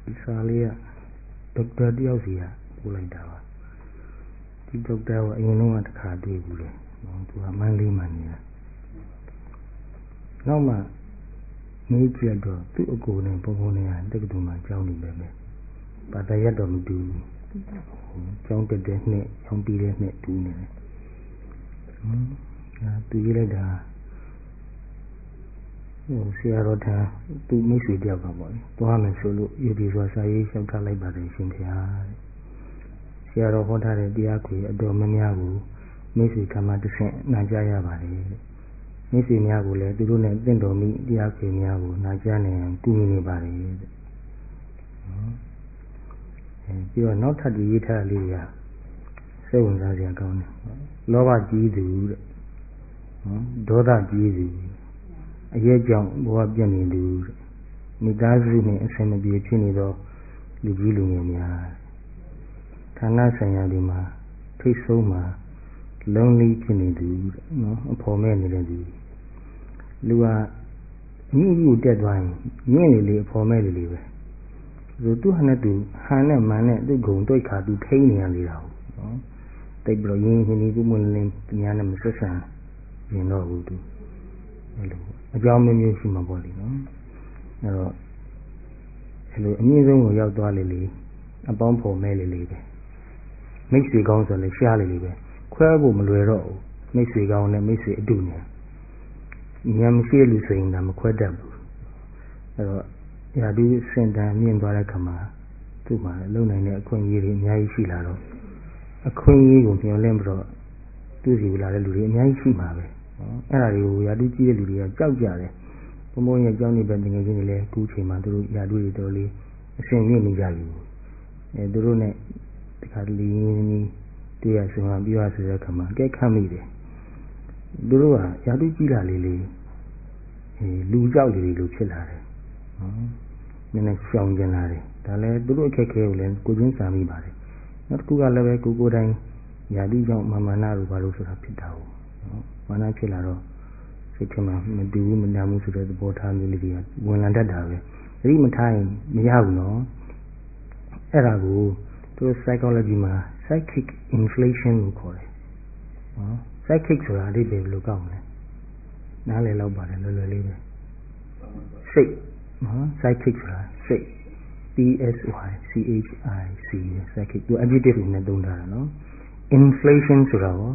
စာလေးကဒေါက်တာတယောက်စီကပို့လိုက်တာပါဒီဒေါက်တာကအရင်တော့တစ်ခါတွေ့ဘူးလေသူကမန်းလေးမှနေတာနောက်မှမေးကြည့်တော့သူ့အကိုနဲ့ပုံပုံနဲ့တက္ကသိုလ်မှာကျောင်းနေပဲဘာသာရပ်တော့မတူဘူးကျောင်းတက်တဲ့နှစ်ကျောင်းပြီးတဲ့နှစ်တူနေတယ်သူရေးလိုက်တာဆရာတော်ထံသူမိတ်ဆွေတယောက်ကပေါ့လေသွားမယ်ဆိုလို့ယူပြီးဆိုစာရေးလျှောက်ထားလိုက်ပါတယ်ရှင်ဗျာဆရာတော်ဟောထားတဲ့တရားခွေအတော်များများကိုမိတ်ဆွေကမှတစ်ဆင့်နာကြားရပါတယ်မိတ်ဆွေများကိုလည်းသူတို့နဲ့တင့်တော်မိတရားခွေများကိုနာကြားနေရင်ကူညီနေပါတယ်ပြီးတော့နောက်ထပ်ရေးထားလေးတွေကစိတ်ဝင်စားစရာကောင်းတယ်လောဘကြီးသူတဲ့ဒေါသကြီးသူအရေးကြောင့်ဘဝပြည့်နေသူမိသားစုနဲ့အဆင်မပြေဖြစ်နေသောလူကြီးလူငယ်များဌာနဆိုင်ရာတွေမှာထိတ်ဆုံးမှာလုံးလေးဖြစ်နေသူနော်အဖော်မဲ့နေတဲ့သူလူကအမှုကိုတက်သွားရင်ညင့်လေအဖော်မဲ့လေပဲသူဟာနဲ့သူဟန်နဲ့မန်နဲ့သူ့ဂုံတွေ့ခါသူထိန်းနေရလေတာနော်တိတ်ပြီးတော့ရင်းရင်းနှီးနှီးမွန်းလင်းသူများနဲ့မဆက်ဆံရင်တော့ဘူးသူအဲ့လိုအကြောင်းမျိုးရှိမှာပေါ့လေနော်အဲ့တော့အဲ့လိုအမြင့်ဆုံးကိုရောက်သွားလေအပေါင်းဖော်မဲ့လေပဲမိတ်ဆွေကောင်းဆိုလည်းရှားလေပဲခွဲဖို့မလွယ်တော့ဘူးမိတ်ဆွေကောင်းနဲ့မိတ်ဆွေအတူနဲ့ဉာဏ်မရှိလူဆိုရင်ဒါမခွဲတတ်ဘူးအဲ့တော့ရာထူးစင်တန်မြင့်သွားတဲ့ခါမှာသူ့မှာလုံနိုင်တဲ့အခွင့်အရေးတွေအများကြီးရှိလာတော့အခွင့်အရေးကိုမျှော်လင့်ပြီးတော့သူ့စီလာတဲ့လူတွေအများကြီးရှိမှာပဲအဲ့ဒါတွေကိုရာထူးကြီးတဲ့လူတွေကကြောက်ကြတယ်ဘုံဘုံရဲ့ကြောင်းနေပဲငယ်ချင်းတွေလည်းအခုချိန်မှာသူတို့ရာထူးတွေတော်လေးအဆင်မြင့်နေကြပြီသူတို့နဲ့တခါတလေတွေ့ရဆုံဟာပြောရဆိုတဲ့ခါမှာအကဲခတ်မိတယ်သူတို့ကရာထူးကြီးလာလေလူကြောက်လေလို့ဖြစ်လာတယ်နည်းနည်းရှောင်ကျင်လာတယ်ဒါလည်းသူတို့အခက်အခဲကိုလည်းကိုချင်းစာမိပါတယ်နောက်တစ်ခုကလည်းပဲကိုယ်တိုင်ရာထူးကြောင့်မာနတို့ဘာလို့ဆိုတာဖြစ်တာဟုတ်မာနဖြစ်လာတော့စိတ်ထဲမှာမတူဘူးမနာမှုဆိုတဲ့သဘောထားမျိုးလေးတွေကဝင်လာတတ်တာပဲသတိမထားရင်မရဘူးနော်အဲ့ဒါကိုသူတို့ psychology မှာ psychic inflation လို့ခေါ်တယ်psychic ဆိုတာအဓိပ္ပာယ်ဘယ်လိုကောက်မလဲနားလည်လောက်ပါတယ်လွယ်လွယ်လေးပဲစိတ်psychic ဆိုတာစိတ် psychic psychic သူ adjective နဲ့သုံးထားတာနော် inflation ဆိုတာရော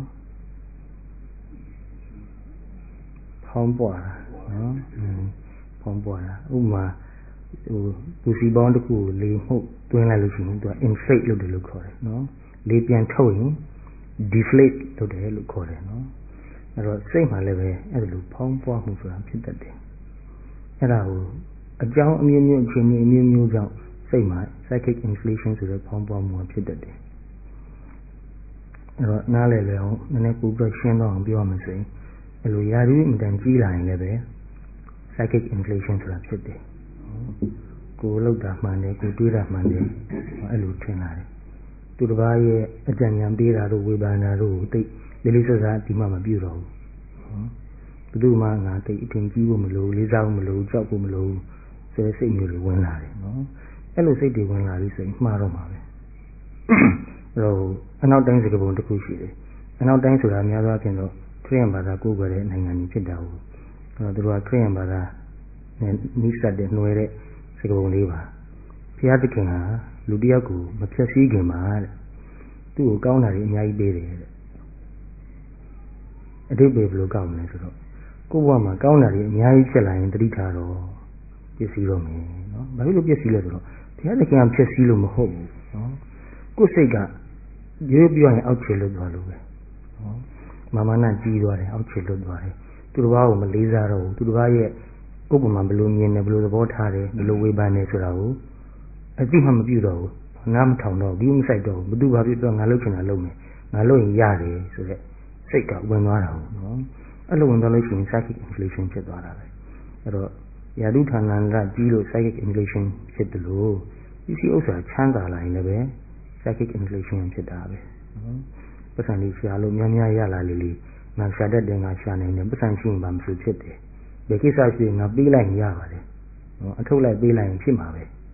ဖောင်းပွားတာနော်ဖောင်းပွားတာဥပမာသူစီပေါင်းတစ်ခုကိုလေမှုတ်တွင်းလိုက်လို့ရှိရင်သူက inflate လုပ်တယ်လို့ခေါ်တယ်နော်လေပြန်ထုတ်ရင် deflate လုပ်တယ်လို့ခေါ်တယ်နော်အဲ့တော့စိတ်မှလည်းပဲအဲ့လိုဖောင်းပွားမှုဆိုတာဖြစ်တတ်တယ်အဲ့ဒါကိုအကြောင်းအမျိုးမျိုးအခြေအနေအမျိုးမျိုးကြောင့်စိတ်မှာ psychic inflation ဆိုတဲ့ဖောင်းပွားမှုဖြစ်တတ်တယ်အဲ့တော့နားလည်လည်အောင်နည်းနည်းပိုပြီးရှင်းတော့အောင်ပြောရမယ်ဆိုရင်အဲ့လိုရာထူးအင်တန်ကြီးလာရင်လည်းပဲ psychic inflation ဆိုတာဖြစ်တယ်ကိုယ်လောက်တာမှန်တယ်ကိုယ်တွေးတာမှန်တယ်အဲ့လိုထင်လာတယ်သူတစ်ပါးရဲ့အကြံဉာဏ်ပေးတာတို့ဝေဖန်တာတို့ကိုသိလေးလေးစားစားဒီမှမပြုတော့ဘူးဘယ်သူမှငါသိအထင်ကြီးဖို့မလိုလေးစားဖို့မလိုကြောက်ဖို့မလိုဆိုတဲ့စိတ်မျိုးတွေဝင်လာတယ်နော်အဲ့လိုစိတ်တွေဝင်လာပြီဆိုရင်မှားတော့မှာပဲအဲ့တော့အနောက်တိုင်းစကားပုံတစ်ခုရှိတယ်အနောက်တိုင်းဆိုတာများသောအားဖြင့်တော့ခရစ်ယာန်ဘာသာကိုးကွယ်တဲ့နိုင်ငံကြီးဖြစ်တာဟုတ်အဲ့တော့သူတို့ကခရစ်ယာန်ဘာသာနဲ့နိစ္စတဲ့နှွယ်တဲ့စကားပုံလေးပါဘုရားသခင်ဟာလူတစ်ယောက်ကိုမဖြတ်စည်းခင်မှာတဲ့သူ့ကိုကောင်းတာတွေအများကြီးပေးတယ်တဲ့အတိတ်ပဲဘယ်လိုကောင်းမလဲဆိုတော့ကိုယ့်ဘဝမှာကောင်းတာတွေအများကြီးဖြစ်လာရင်တတိထားတော့ပြည့်စည်တော့မယ်နော်ဘာဖြစ်လို့ပြည့်စည်လဲဆိုတော့ဘုရားသခင်ကဖြည့်စည်းလို့မဟုတ်ဘူးနော်ကိုယ်စိတ်ကရိုးပြောရင်အောက်ခြေလွတ်သွားလို့ပဲနော်မာနကြီးသွားတယ်အောက်ခြေလွတ်သွားတယ်သူတစ်ပါးကိုမလေးစားတော့ဘူးသူတစ်ပါးရဲ့ဥပမာဘယ်လိုမြင်တယ်ဘယ်လိုသဘောထားတယ်ဘယ်လိုဝေဖန်တယ်ဆိုတာကိုအသိမှမပြုတော့ဘူးနားမထောင်တော့ဘူးမဆိုင်တော့ဘူးဘသူဘာဖြစ်တော့ငါလုပ်ချင်တာလုပ်မယ်ငါလုပ်ရင်ရတယ်ဆိုတဲ့စိတ်ကဝင်သွားတာဟုတ်နော်အဲ့လိုဝင်သွားလို့ရှိရင် psychic inflation ဖြစ်သွားတာပဲအဲ့တော့ယာတုဌာနန္တကြီးလို့ psychic inflation ဖြစ်တယ်လို့ပစ္စည်းဥစ္စာချမ်းသာလာရင်လည်းပဲ psychic inflation ဖြစ်တာပဲနော်ပတ်စံလေးရှာလို့များများရလာလေငါရှာတတ်တယ်ငါရှာနိုင်တယ်ပတ်စံရှိရင်ဘာမှမဖြစ်တယ်ဘယ်ကိစ္စရှိရင်ငါပေးလိုက်ရင်ရပါတယ်နော်အထုတ်လိုက်ပေးလိုက်ရင်ဖြစ်မှာပဲ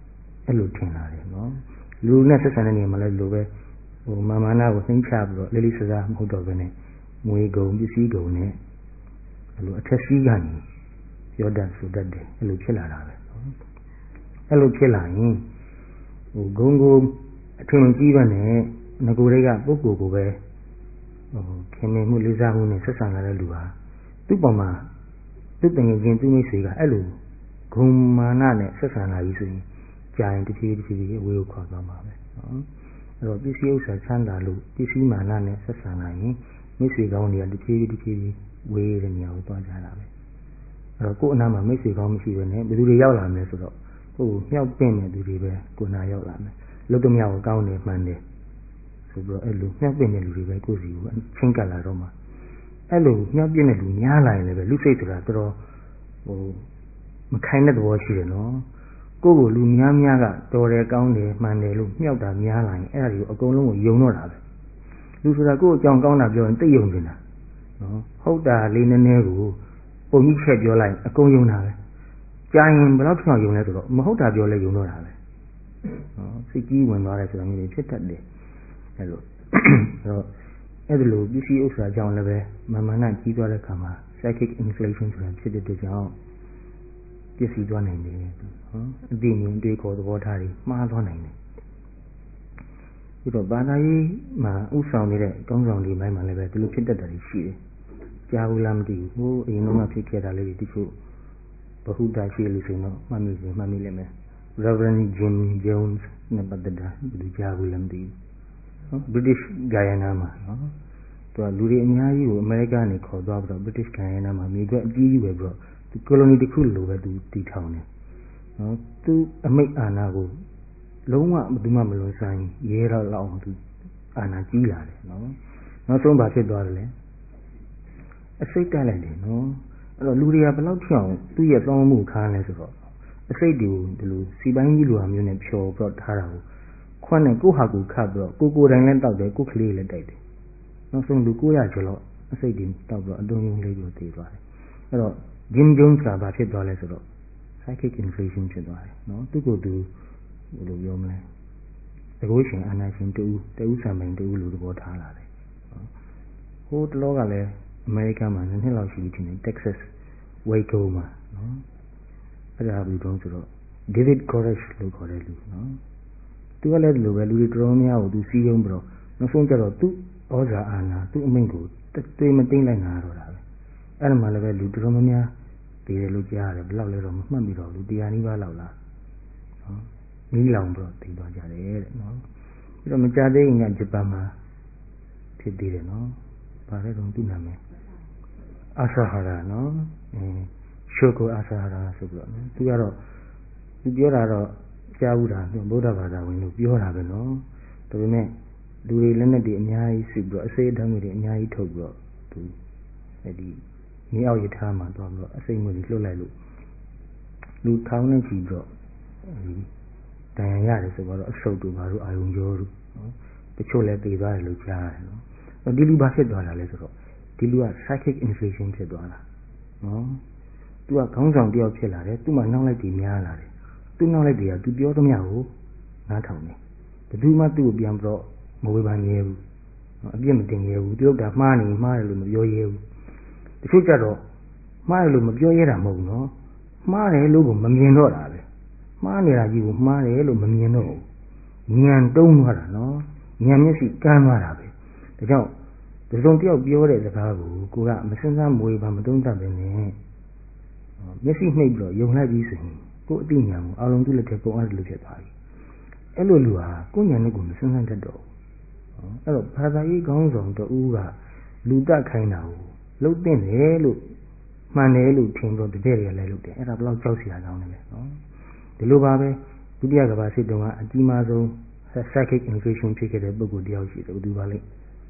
အဲ့လိုထင်လာတယ်နော်လူနဲ့ဆက်ဆံတဲ့နေရာမှာလည်းလိုပဲမာမာနာကိုနှိမ့်ချပြီးတော့လေးလေးစားစားမဟုတ်တော့ဘဲနဲ့ငွေကုန်ပစ္စည်းကုန်နဲ့အဲ့လိုအထက်စီးကနေပြောတတ်ဆိုတတ်တယ်အဲ့လိုဖြစ်လာတာပဲအဲ့လိုဖြစ်လာရင်ဂုံကိုအထင်ကြီးပါနဲ့ငကိုတွေကပုဂ္ဂိုလ်ကိုပဲခင်မင်မှုလေးစားမှုနဲ့ဆက်ဆံလာတဲ့လူဟာသူ့ပေါ်မှာသူ့တငယ်ချင်းသူ့မိတ်ဆွေကအဲ့လိုဂုံမာနနဲ့ဆက်ဆံလာပြီဆိုရင်ကြာရင်တစ်ဖြည်းဖြည်းဝေးကိုခေါ်သွားမှာပဲနော်အဲ့တော့ပစ္စည်းဥစ္စာချမ်းသာလို့ပစ္စည်းမာနနဲ့ဆက်ဆံလာရင်မိတ်ဆွေကောင်းတွေကတစ်ဖြည်းဖြည်းဝေးတဲ့နေရာကိုသွားကြတာပဲအဲ့တော့ကိုယ်အနာမှာမိတ်ဆွေကောင်းမရှိဘဲနဲ့ဘယ်သူတွေရောက်လာမလဲဆိုတော့ကိုယ်မြောက်ပင့်တဲ့သူတွေပဲကိုယ်နာရောက်လာမယ်လုတ်တမြောက်ကိုကောင်းတယ်မှန်တယ်ဆိုပြီးတော့အဲ့လိုမြောက်ပင့်တဲ့လူတွေပဲကိုယ်စီကိုချင်းကပ်လာတော့မှအဲ့လိုမြောက်ပင့်တဲ့လူများလာရင်လည်းပဲလူစိတ်ဆိုတာတော်တော်မခိုင်တဲ့သဘောရှိတယ်နော်ကိုယ့်ကိုလူများကတော်တယ်ကောင်းတယ်မှန်တယ်လို့မြောက်တာများလာရင်အဲ့ဒါတွေကိုအကုန်လုံးကိုယုံတော့တာပဲလူဆိုတာကိုယ့်အကြောင်းကောင်းတာပြောရင်သိယုံနေတာနော်ဟုတ်တာလေးနည်းနည်းကိုပုံကြီးချက်ပြောလိုက်အကုန်ယုံတာပဲကြာရင်ဘယ်တော့ဖြစ်အောင်ယုံလဲဆိုတော့မဟုတ်တာပြောလဲယုံတော့တာပဲနော်စိတ်ကြီးဝင်သွားတယ်ဆိုတာမျိုးတွေဖြစ်တတ်တယ်အဲ့လိုအဲ့ဒါလိုပစ္စည်းဥစ္စာကြောင့်လည်းပဲမာနကြီးသွားတဲ့အခါမှာ psychic inflation ဆိုတာဖြစ်တဲ့အတွက်ကြောင့်ပစ္စည်းသွားနိုင်တယ်နော်အတိအမြင်တွေးခေါ်သဘောထားတွေမှားသွားနိုင်တယ်ပြီးတော့ဘာသာရေးမှာဥဆောင်နေတဲ့ကောင်းဆောင်တွေဘက်မှာလည်းပဲဒီလိုဖြစ်တတ်တာရှိတယ်ကြားဘူးလားမသိဘူးဟိုအရင်တော့ဖြစ်ခဲ့တာလေးတွေတချို့ဘဟုတရှိလို့ဆိုတော့မှတ်မိလိမ့်မယ် Reverend Jim Jones နဲ့ပတ်သက်တာဒီကြားဘူးလားမသိဘူးနော် British Guyana မှာနော်သူကလူတွေအများကြီးကိုအမေရိကန်ကနေခေါ်သွားပြီးတော့ British Guyana မှာမြေကွက်အကြီးကြီးပဲပြီးတော့ဒီ colony တစ်ခုလိုပဲသူတည်ထောင်တယ်နော်သူအမိတ်အာဏာကိုလုံးဝဘယ်သူမှမလွန်ဆိုင်ရဲတော့လောက်အောင်သူအာဏာကြီးလာတယ်နော်နောက်ဆုံးဘာဖြစ်သွားတယ်လဲအစိတ်တက်လိုက်တယ်နော်အဲ့တော့လူတွေကဘယ်လောက်ထိအောင်သူ့ရဲ့သောင်းမှုခါလဲဆိုတော့အစိတ်တွေကိုဒီလိုစီပိုင်းကြီးလိုဟာမျိုးနဲ့ဖြော်ပြီးတော့ထားတာကိုခွန်းနဲ့ကိုဟာကိုခတ်ပြီးတော့ကိုတိုင်လည်းတောက်တယ်ကိုကလေးလည်းတိုက်တယ်နောက်ဆုံးလူ900ကျော်လောက်အစိတ်တွေတောက်ပြီးတော့အတုံးယုံလေးကိုသေသွားတယ်အဲ့တော့ Jim Jones ကဘာဖြစ်သွားလဲဆိုတော့ psychic inflation ဖြစ်သွားတယ်နော်သူ့ကိုယ်သူဘယ်လိုပြောမလဲတကုရှင်အာနာရှင်တူဆံပိုင်တူလို့သဘောထားလာတယ်ဟိုတလောကလည်းအမေရိကန်မှာနှစ်လောက်ရှိပြီထင်တယ် Texas Waco မှာနော်အဲ့ဒါဘူးတုံးဆိုတော့ David Koresh လို့ခေါ်တဲ့လူနော်သူကလည်းဒီလိုပဲလူတွေတော်တော်များကိုသူစီးရုံးပြီးတော့နောက်ဆုံးကျတော့သူ့ဩဇာအာဏာသူ့အမိန့်ကိုတွေးမသိမ့်လိုက်နာတော့တာပဲအဲ့ဒါမှလည်းပဲလူတော်တော်များတည်တယ်လို့ကြားရတယ်ဘယ်လောက်လဲတော့မမှတ်မိတော့လူ100နီးပါးလောက်လားနော်မီးလောင်ပြီးတော့တည်သွားကြတယ်တဲ့နော်ပြီးတော့မကြသေးရင်ကဂျပန်မှာဖြစ်သေးတယ်နော်ဘာလဲတော့သူ့နာမည်အာဆာဟာရာနော်ရှိုကိုအာဆာဟာရာဆိုပြီးတော့နော်သူကတော့သူပြောတာတော့ကြားဘူးတာဗုဒ္ဓဘာသာဝင်လို့ပြောတာပဲနော်ဒါပေမဲ့လူတွေလက်နဲ့တွေအများကြီးစစ်ပြီးတော့အစိတ်အဓာတ်တွေအများကြီးထုတ်ပြီးတော့သူအဲ့ဒီမြေအောက်ရထားမှာတော့ပြီးတော့အစိတ်ငွေတွေလွတ်လိုက်လို့လူထောင်နဲ့ချီပြီးတော့တန်ရရတယ်ဆိုတော့အဆုတ်တို့ဘာလို့အာယုံကြောတို့နော်တချို့လည်းသိသွားတယ်လို့ကြားရတယ်နော်ဒီလူဘာဖြစ်သွားတာလဲဆိုတော့ဒီလူက psychic inflation ဖြစ်သွားတာနော်သူကခေါင်းဆောင်တယောက်ဖြစ်လာတယ်သူ့မှာနှောက်လိုက်ပြီးများလာတယ်သူ့နှောက်လိုက်တွေကသူပြောသမျှကိုနားထောင်တယ်ဘယ်သူမှသူ့ကိုပြန်ပြီးတော့မဝေဖန်ရဲဘူးအပြစ်မတင်ရဲဘူးသူတို့ကမှားနေမှားတယ်လို့မပြောရဲဘူးတချို့ကြတော့မှားတယ်လို့မပြောရဲတာမဟုတ်ဘူးနော်မှားတယ်လို့ကိုမမြင်တော့တာပဲမှားနေတာကြီးကိုမှားတယ်လို့မမြင်တော့ဘူးဉာဏ်တုံးသွားတာနော်ဉာဏ်မျက်စိကန်းသွားတာပဲဒါကြောင့်ဒီစုံတယောက်ပြောတဲ့စကားကိုကမစင်စားမဝေဖန်မတုံးတတ်ပဲနဲ့မျက်စိနှိပ်ပြီးတော့ယုံလိုက်ပြီးဆိုရင်ကိုယ်အသိဉာဏ်ကိုအလုံးသူ့လက်ထဲပုံအားလို့ဖြစ်သွားပြီအဲ့လိုလူဟာကိုယ်ဉာဏ်နဲ့ကိုမစင်စားတတ်တော့ဘူးအဲ့တော့ဘာသာရေးခေါင်းဆောင်တဦးကလူတက်ခိုင်းတာကိုလှုပ်တဲ့တယ်လို့မှန်တယ်လို့ထင်တော့တပည့်တွေကလည်းလုပ်တယ်အဲ့ဒါဘယ်လောက်ကြောက်စရာကောင်းလဲနော်ဒီလိုပါပဲဒုတိယကမ္ဘာစစ်တုန်းကအကြီးမားဆုံး psychic inflation ဖြစ်ခဲ့တဲ့ပုဂ္ဂိုလ်တယောက်ရှိတယ်သူပါလိမ့်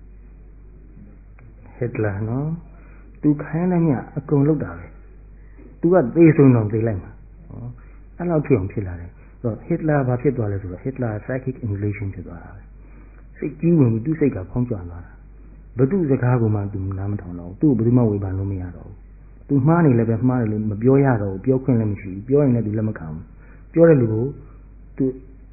ဟစ်တလာနော်သူခိုင်းလိုက်မြအကုန်လုပ်တာပဲသူကသေဆုံးတော့သေလိုက်မှာအဲ့လောက်ဖြစ်အောင်ဖြစ်လာတယ်ဆိုတော့ဟစ်တလာဘာဖြစ်သွားလဲဆိုတော့ဟစ်တလာ psychic inflation ဖြစ်သွားတာပဲစိတ်ကြီးဝင်ပြီးသူ့စိတ်ကဖောင်းကြွသွားတာဘသူစကားကိုမှသူနားမထောင်တော့ဘူးသူ့ကိုဘယ်သူမှဝေဖန်လို့မရတော့ဘူးသူမှားနေလည်းပဲမှားတယ်လို့မပြောရတော့ဘူးပြောခွင့်လည်းမရှိဘူးပြောရင်လည်းသူလက်မခံဘူးပြောတဲ့လူကိုသူ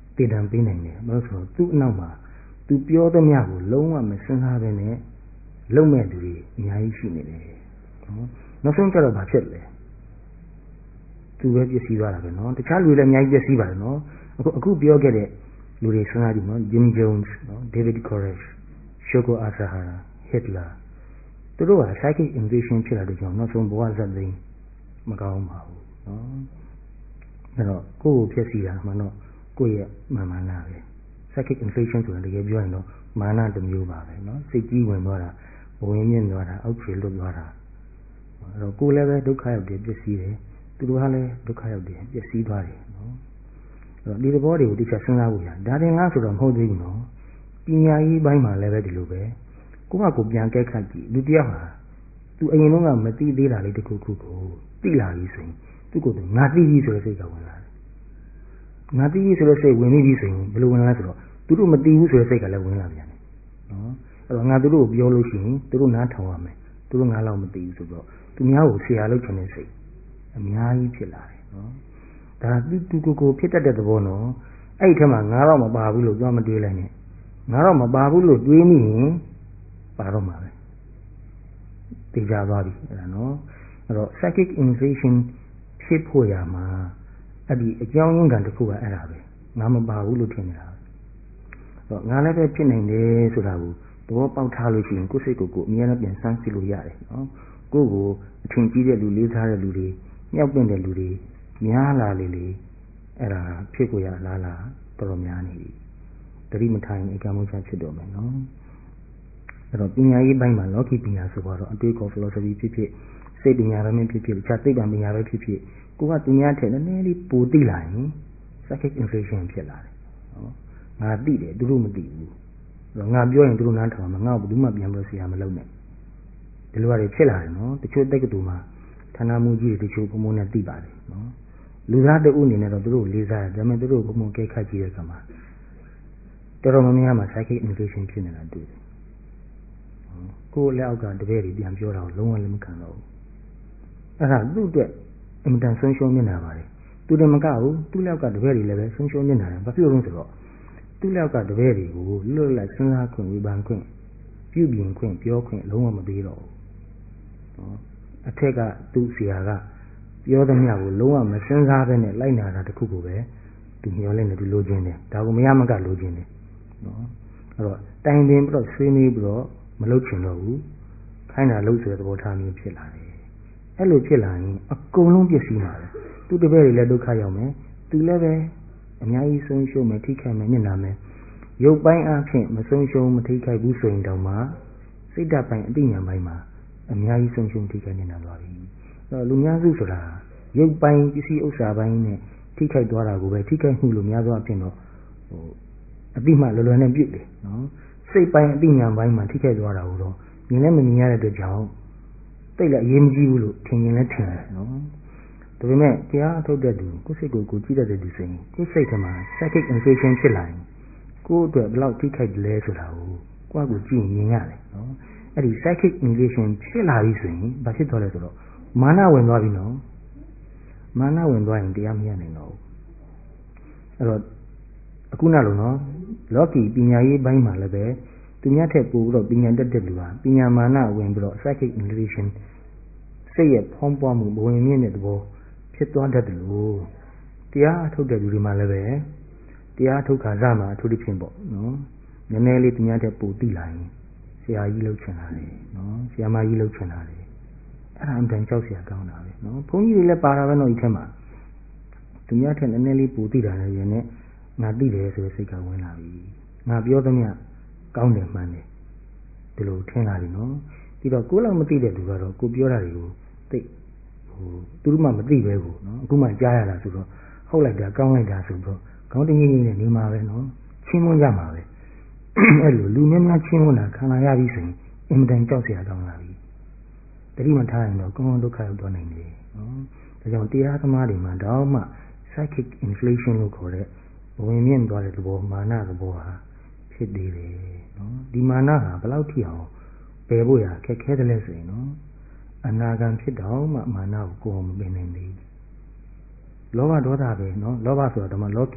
တည်တံပေးနိုင်တယ်ဘာလို့ဆိုတော့သူ့အနောက်မှာသူပြောသမျှကိုလုံးဝမစဉ်းစားဘဲနဲ့လုံမဲ့သူတွေအများကြီးရှိနေတယ်နော်နောက်ဆုံးကျတော့ဘာဖြစ်လဲသူပဲပျက်စီးသွားတာပဲနော်တခြားလူတွေလည်းအများကြီးပျက်စီးပါတယ်နော်အခုပြောခဲ့တဲ့လူတွေစဉ်းစားကြည့်နော် Jim Jones နော် David Koresh Shoko Asahara Hitler သူတို့က psychic invasion ဖြစ်လာတဲ့ကြောင့်နောက်ဆုံးဘဝဇာတ်သိမ်းမကောင်းပါဘူးနော်အဲ့တော့ကိုယ့်ကိုဖြစ်စီတာမှတော့ကိုယ့်ရဲ့မာနပဲ psychic invasion ဆိုတာတကယ်ပြောရင်တော့မာနတစ်မျိုးပါပဲနော်စိတ်ကြီးဝင်သွားတာဘဝင်မြင့်သွားတာအောက်ခြေလွတ်သွားတာအဲ့တော့ကိုယ်လည်းပဲဒုက္ခရောက်တယ်ပျက်စီးတယ်သူတို့ကလည်းဒုက္ခရောက်တယ်ပျက်စီးသွားတယ်နော်အဲ့တော့ဒီသဘောတွေကိုတိကျစဉ်းစားဖို့ရဒါတင်လားဆိုတော့မဟုတ်သေးဘူးနော်ပညာရေးပိုင်းမှာလည်းပဲဒီလိုပဲကိုယ့်ဟာကိုယ်ပြန်ကဲခတ်ကြည့်လူတစ်ယောက်ဟာသူအရင်ကမသိသေးတာလေးတစ်ခုခုကိုသိလာပြီဆိုရင်သူ့ကိုယ်သူငါသိပြီဆိုတဲ့စိတ်ကဝင်လာတယ်ငါသိပြီဆိုတဲ့စိတ်ဝင်ပြီဆိုရင်ဘယ်လိုဝင်လာလဲဆိုတော့သူတို့မသိဘူးဆိုတဲ့စိတ်ကလည်းဝင်လာပြန်တယ်နော်အဲ့တော့ငါသူတို့ကိုပြောလို့ရှိရင်သူတို့နားထောင်ရမယ်သူတို့ငါလောက်မသိဘူးဆိုတော့သူများကိုဆရာလုပ်ချင်တဲ့စိတ်အများကြီးဖြစ်လာတယ်နော်ဒါသူကိုဖြစ်တတ်တဲ့သဘောနော်အဲ့ဒီထက်မှငါတော့မပါဘူးလို့ကြွားမတွေးလိုက်နဲ့ငါတော့မပါဘူးလို့တွေးမိရင်ပါတော့မှာပဲသိကြသွားပြီအဲ့ဒါနော်အဲ့တော့ psychic invasion ဖြစ်ဖို့ရမှာအဲ့ဒီအကြောင်းရင်းကတစ်ခုကအဲ့ဒါပဲငါမပါဘူးလို့ထင်နေတာတော့ငါလည်းပဲဖြစ်နိုင်တယ်ဆိုတာကိုသဘောပေါက်ထားလို့ရှိရင်ကိုယ်စိတ်ကိုအမြဲတမ်းပြန်ဆန်းစစ်လို့ရတယ်နော်ကိုယ့်ကိုအထင်ကြီးတဲ့လူလေးစားတဲ့လူတွေမြောက်ပင့်တဲ့လူတွေများလာလေအဲ့ဒါဖြစ်ကိုရလားတော်တော်များနေပြီတတိမထိုင်အကမ္မချဖြစ်တော့မယ်နော်အဲ့တော့ပညာရေးပိုင်းမှာလောကီပညာဆိုတော့အတွေ့အခေါ် philosophy ဖြစ်ဖြစ်စိတ်ပညာပဲဖြစ်ဖြစ်တခြားသိပ္ပံပညာပဲဖြစ်ဖြစ်ကိုကသူများထက်နည်းနည်းလေးပိုသိလာရင် psychic invasion ဖြစ်လာတယ်နော်ငါသိတယ်သူတို့မသိဘူးငါပြောရင်သူတို့နားထောင်မှာငါ့ကိုဘယ်သူမှပြန်လို့ဆရာမလုပ်နဲ့ဒီလိုတွေဖြစ်လာတယ်နော်တချို့တက္ကသိုလ်မှာဌာနမှူးကြီးတွေတချို့ဘုံဘုံနဲ့သိပါတယ်နော်လူသားတအုပ်အနေနဲ့တော့သူတို့လေးစားတယ်ဒါပေမဲ့သူတို့ဘုံဘုံကဲခတ်ကြည့်တဲ့အခါမှာတော်တော်များများမှာ psychic invasion ဖြစ်နေတာတွေ့တယ်ကိုယ်လက်အောက်ကတပည့်တွေပြန်ပြောတာကိုလုံးဝလက်မခံတော့ဘူးအဲ့ဒါသူ့အတွက်အင်မတန်ဆုံးရှုံးနေတာပါလေသူတည်းမကဘူးသူ့လက်ကတပည့်တွေလည်းပဲဆုံးရှုံးနေတာတယ်ဘာဖြစ်လို့လဲဆိုတော့သူ့လက်ကတပည့်တွေကိုလွတ်လပ်စဉ်းစားခွင့်ဝေဖန်ခွင့်ပြုပြင်ခွင့်ပြောခွင့်လုံးဝမပေးတော့ဘူးနော်အထက်ကသူ့ဆရာကပြောသမျှကိုလုံးဝမစဉ်းစားဘဲနဲ့လိုက်နာတာတခုကိုပဲသူမျှော်လင့်တယ်သူလိုချင်တယ်ဒါကိုမရမကလိုချင်တယ်နော်အဲ့တော့တိုင်ပင်ပြီးတော့ဆွေးနွေးပြီးတော့မလုပ်ချင်တော့ဘူးခိုင်းတာလုပ်ဆိုတဲ့သဘောထားမျိုးဖြစ်လာတယ်အဲ့လိုဖြစ်လာရင်အကုန်လုံးပျက်စီးမှာပဲသူတပည့်တွေလည်းဒုက္ခရောက်မယ်သူလည်းပဲအများကြီးဆုံးရှုံးမယ်ထိခိုက်မယ်မျက်နှာမယ်ရုပ်ပိုင်းအဖြစ်မဆုံးရှုံးမထိခိုက်ဘူးဆိုရင်တောင်မှစိတ်ဓာတ်ပိုင်းအသိဉာဏ်ပိုင်းမှာအများကြီးဆုံးရှုံးထိခိုက်နေတာသွားပြီအဲ့တော့လူများစုဆိုတာရုပ်ပိုင်းပစ္စည်းဥစ္စာပိုင်းနဲ့ထိခိုက်သွားတာကိုပဲထိခိုက်မှုလို့များသောအားဖြင့်တော့အတိမလွယ်လွယ်နဲ့ပြုတ်တယ်နော်စိတ်ပိုင်းအသိဉာဏ်ပိုင်းမှာထိခိုက်သွားတာကိုတော့မြင်လည်းမမြင်ရတဲ့အတွက်ကြောင့်တိတ်လည်းအရေးမကြီးဘူးလို့ထင်ရင်လည်းထင်တယ်နော်ဒါပေမဲ့တရားအထုတ်တဲ့သူကိုယ်စိတ်ကိုကြည့်တတ်တဲ့သူဆိုရင်ကိုယ်စိတ်ထဲမှာ psychic invasion ဖြစ်လာရင်ကိုယ်အတွက်ဘယ်လောက်ထိခိုက်တယ်လဲဆိုတာကိုကိုယ့်ကိုကြည့်မြင်ရတယ်နော်အဲ့ဒီ psychic invasion ဖြစ်လာပြီဆိုရင်ဘာဖြစ်သွားလဲဆိုတော့မာနဝင်သွားပြီနော်မာနဝင်သွားရင်တရားမရနိုင်တော့ဘူးအဲ့တော့အခုနလိုနော်လောကီပညာရေးပိုင်းမှာလည်းပဲသူများထက်ပိုပြီးတော့ပညာတတ်တဲ့လူဟာပညာမာနဝင်ပြီးတော့ psychic invasion စိတ်ရဲ့ဖုံးပွားမှုဘဝင်မြင့်တဲ့သဘောဖြစ်သွားတတ်တယ်လို့တရားထုတ်တဲ့လူတွေမှာလည်းပဲတရားထုတ်ခါစမှာအထူးသဖြင့်ပေါ့နော်နည်းနည်းလေးသူများထက်ပိုသိလာရင်ဆရာကြီးလှုပ်ချင်လာတယ်နော်ဆရာမကြီးလှုပ်ချင်လာတယ်အဲ့ဒါအမှန်တန်ကြောက်စရာကောင်းတာပဲနော်ဘုန်းကြီးတွေလည်းပါတာပဲနော်ဒီထက်မှာသူများထက်နည်းနည်းလေးပိုသိတာလည်းရင်နဲ့ငါသိတယ်ဆိုတဲ့စိတ်ကဝင်လာပြီငါပြောသမျှကောင်းတယ်မှန်တယ်ဒီလိုထင်လာပြီနော်ပြီးတော့ကိုယ်လောက်မသိတဲ့သူကတော့ကိုပြောတာတွေကိုသိသူတို့မှမသိပဲကိုနော်အခုမှကြားရတာဆိုတော့ဟုတ်လိုက်တာကောင်းလိုက်တာဆိုတော့ခေါင်းတင်းကြီးနဲ့နေမှာပဲနော်ချင်းမွန်းကြမှာပဲအဲ့လိုလူများများချင်းမွန်းတာခံလာရပြီဆိုရင်အင်မတန်ကြောက်စရာကောင်းလာပြီတတိမထားရင်တော့ကောင်းဒုက္ခရောက်သွားနိုင်တယ်နော်ဒါကြောင့်တရားသမားတွေမှာတော့မှ psychic inflation လို့ခေါ်တဲ့ဝင်မြင့်သွားတဲ့သဘောမာနသဘောဟာဖြစ်သေးတယ်နော်ဒီမာနဟာဘယ်လောက်ထိအောင်ပယ်ဖို့ရခက်ခဲတယ်လဲဆိုရင်နော်အနာဂံဖြစ်တော့မှမာနကိုကိုယ်အောင်မပင်နိုင်သေးဘူးလောဘဒေါသပဲနော်လောဘဆိုတာဓမ္မလောကီ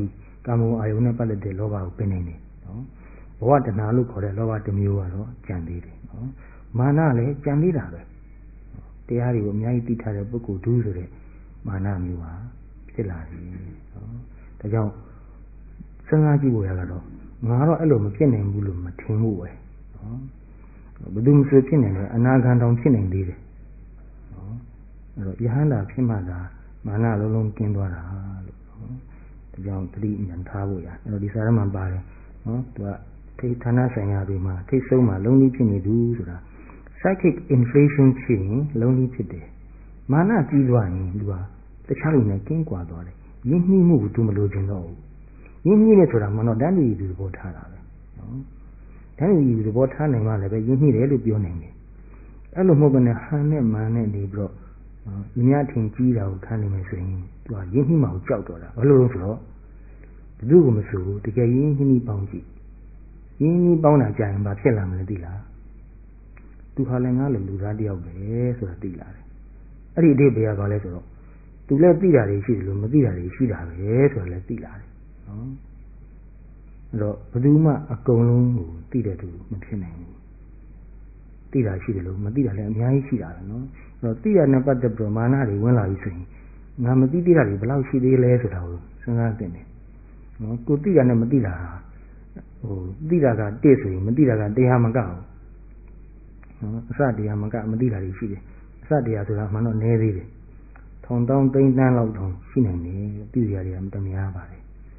ကာမဂုဏ်အာယုန်နဲ့ပတ်သက်တဲ့လောဘကိုပယ်နိုင်တယ်နော်ဘဝတဏှာလို့ခေါ်တဲ့လောဘတစ်မျိုးကတော့ကြံသေးတယ်နော်မာနလည်းကြံသေးတာပဲတရားတွေကိုအများကြီးသိထားတဲ့ပုဂ္ဂိုလ်ဒုဆိုတဲ့မာနမျိုးဟာဖြစ်လာတယ်နော်ဒါကြောင့်စဉ်းစားကြည့်ဖို့ရကတော့ငါတော့အဲ့လိုမဖြစ်နိုင်ဘူးလို့မထင်ဘူးပဲနော်ဘယ်သူမှဖြစ်နိုင်တယ်အနာဂံတောင်ဖြစ်နိုင်သေးတယ်နော်အဲ့တော့ယဟန္တာဖြစ်မှသာမာနလုံးလုံးကျင်းသွားတာလို့နော်ဒါကြောင့်သတိဉာဏ်ထားဖို့ရအဲ့တော့ဒီစာရမှာပါတယ်နော်သူကထိဌာနဆိုင်ရာတွေမှာထိတ်ဆုံးမှာလုံးကြီးဖြစ်နေသူဆိုတာ psychic inflation ဖြစ်ရင်လုံးကြီးဖြစ်တယ်မာနကြီးသွားရင်သူကတခြားလူနဲ့ကင်းကွာသွားတယ်ရင်းနှီးမှုကိုသူမလိုချင်တော့ဘူးရင်းနှီးနေဆိုတာမှတော့တန်းတူသူသဘောထားတာပဲနော်တန်းတူသူသဘောထားနိုင်မှလည်းပဲရင်းနှီးတယ်လို့ပြောနိုင်တယ်အဲ့လိုမဟုတ်ဘဲနဲ့ဟန်နဲ့မာနဲ့နေပြီးတော့လူများထင်ကြီးတာကိုခံနေမယ်ဆိုရင်သူကရင်းနှီးမှကိုကြောက်တော့တာဘာလို့လဲဆိုတော့ဘယ်သူကမဆိုဘူးတကယ်ရင်းနှီးပေါင်းကြည့်ရင်းနှီးပေါင်းတာကြာရင်ဘာဖြစ်လာမလဲသိလားသူဟာလည်းငါ့လိုလူသားတယောက်ပဲဆိုတာသိလာတယ်အဲ့ဒီအတိတ်ဘယ်ကလဲဆိုတော့သူလည်းသိတာတွေရှိတယ်လို့မသိတာတွေရှိတာပဲဆိုတာလည်းသိလာတယ်နော်အဲ့တော့ဘယ်သူမှအကုန်လုံးကိုသိတဲ့သူမဖြစ်နိုင်ဘူးသိတာရှိတယ်လို့မသိတာလည်းအများကြီးရှိတာပဲနော်အဲ့တော့သိရတဲ့ပတ်သက်ပြီးမာနတွေဝင်လာပြီဆိုရင်ငါမသိသေးတာတွေဘယ်လောက်ရှိသေးလဲဆိုတာကိုစဉ်းစားသင့်တယ်နော်ကိုသိတာနဲ့မသိတာသိတာကတစ်ဆိုရင်မသိတာကတရားမကဘူးနော်အစတရားမကမသိတာတွေရှိတယ်အစတရားဆိုတာမှတော့နည်းသေးတယ်ထောင်တောင်းသိန်းတန်းလောက်တောင်ရှိနိုင်တယ်သိစရာတွေကမတများပါတယ်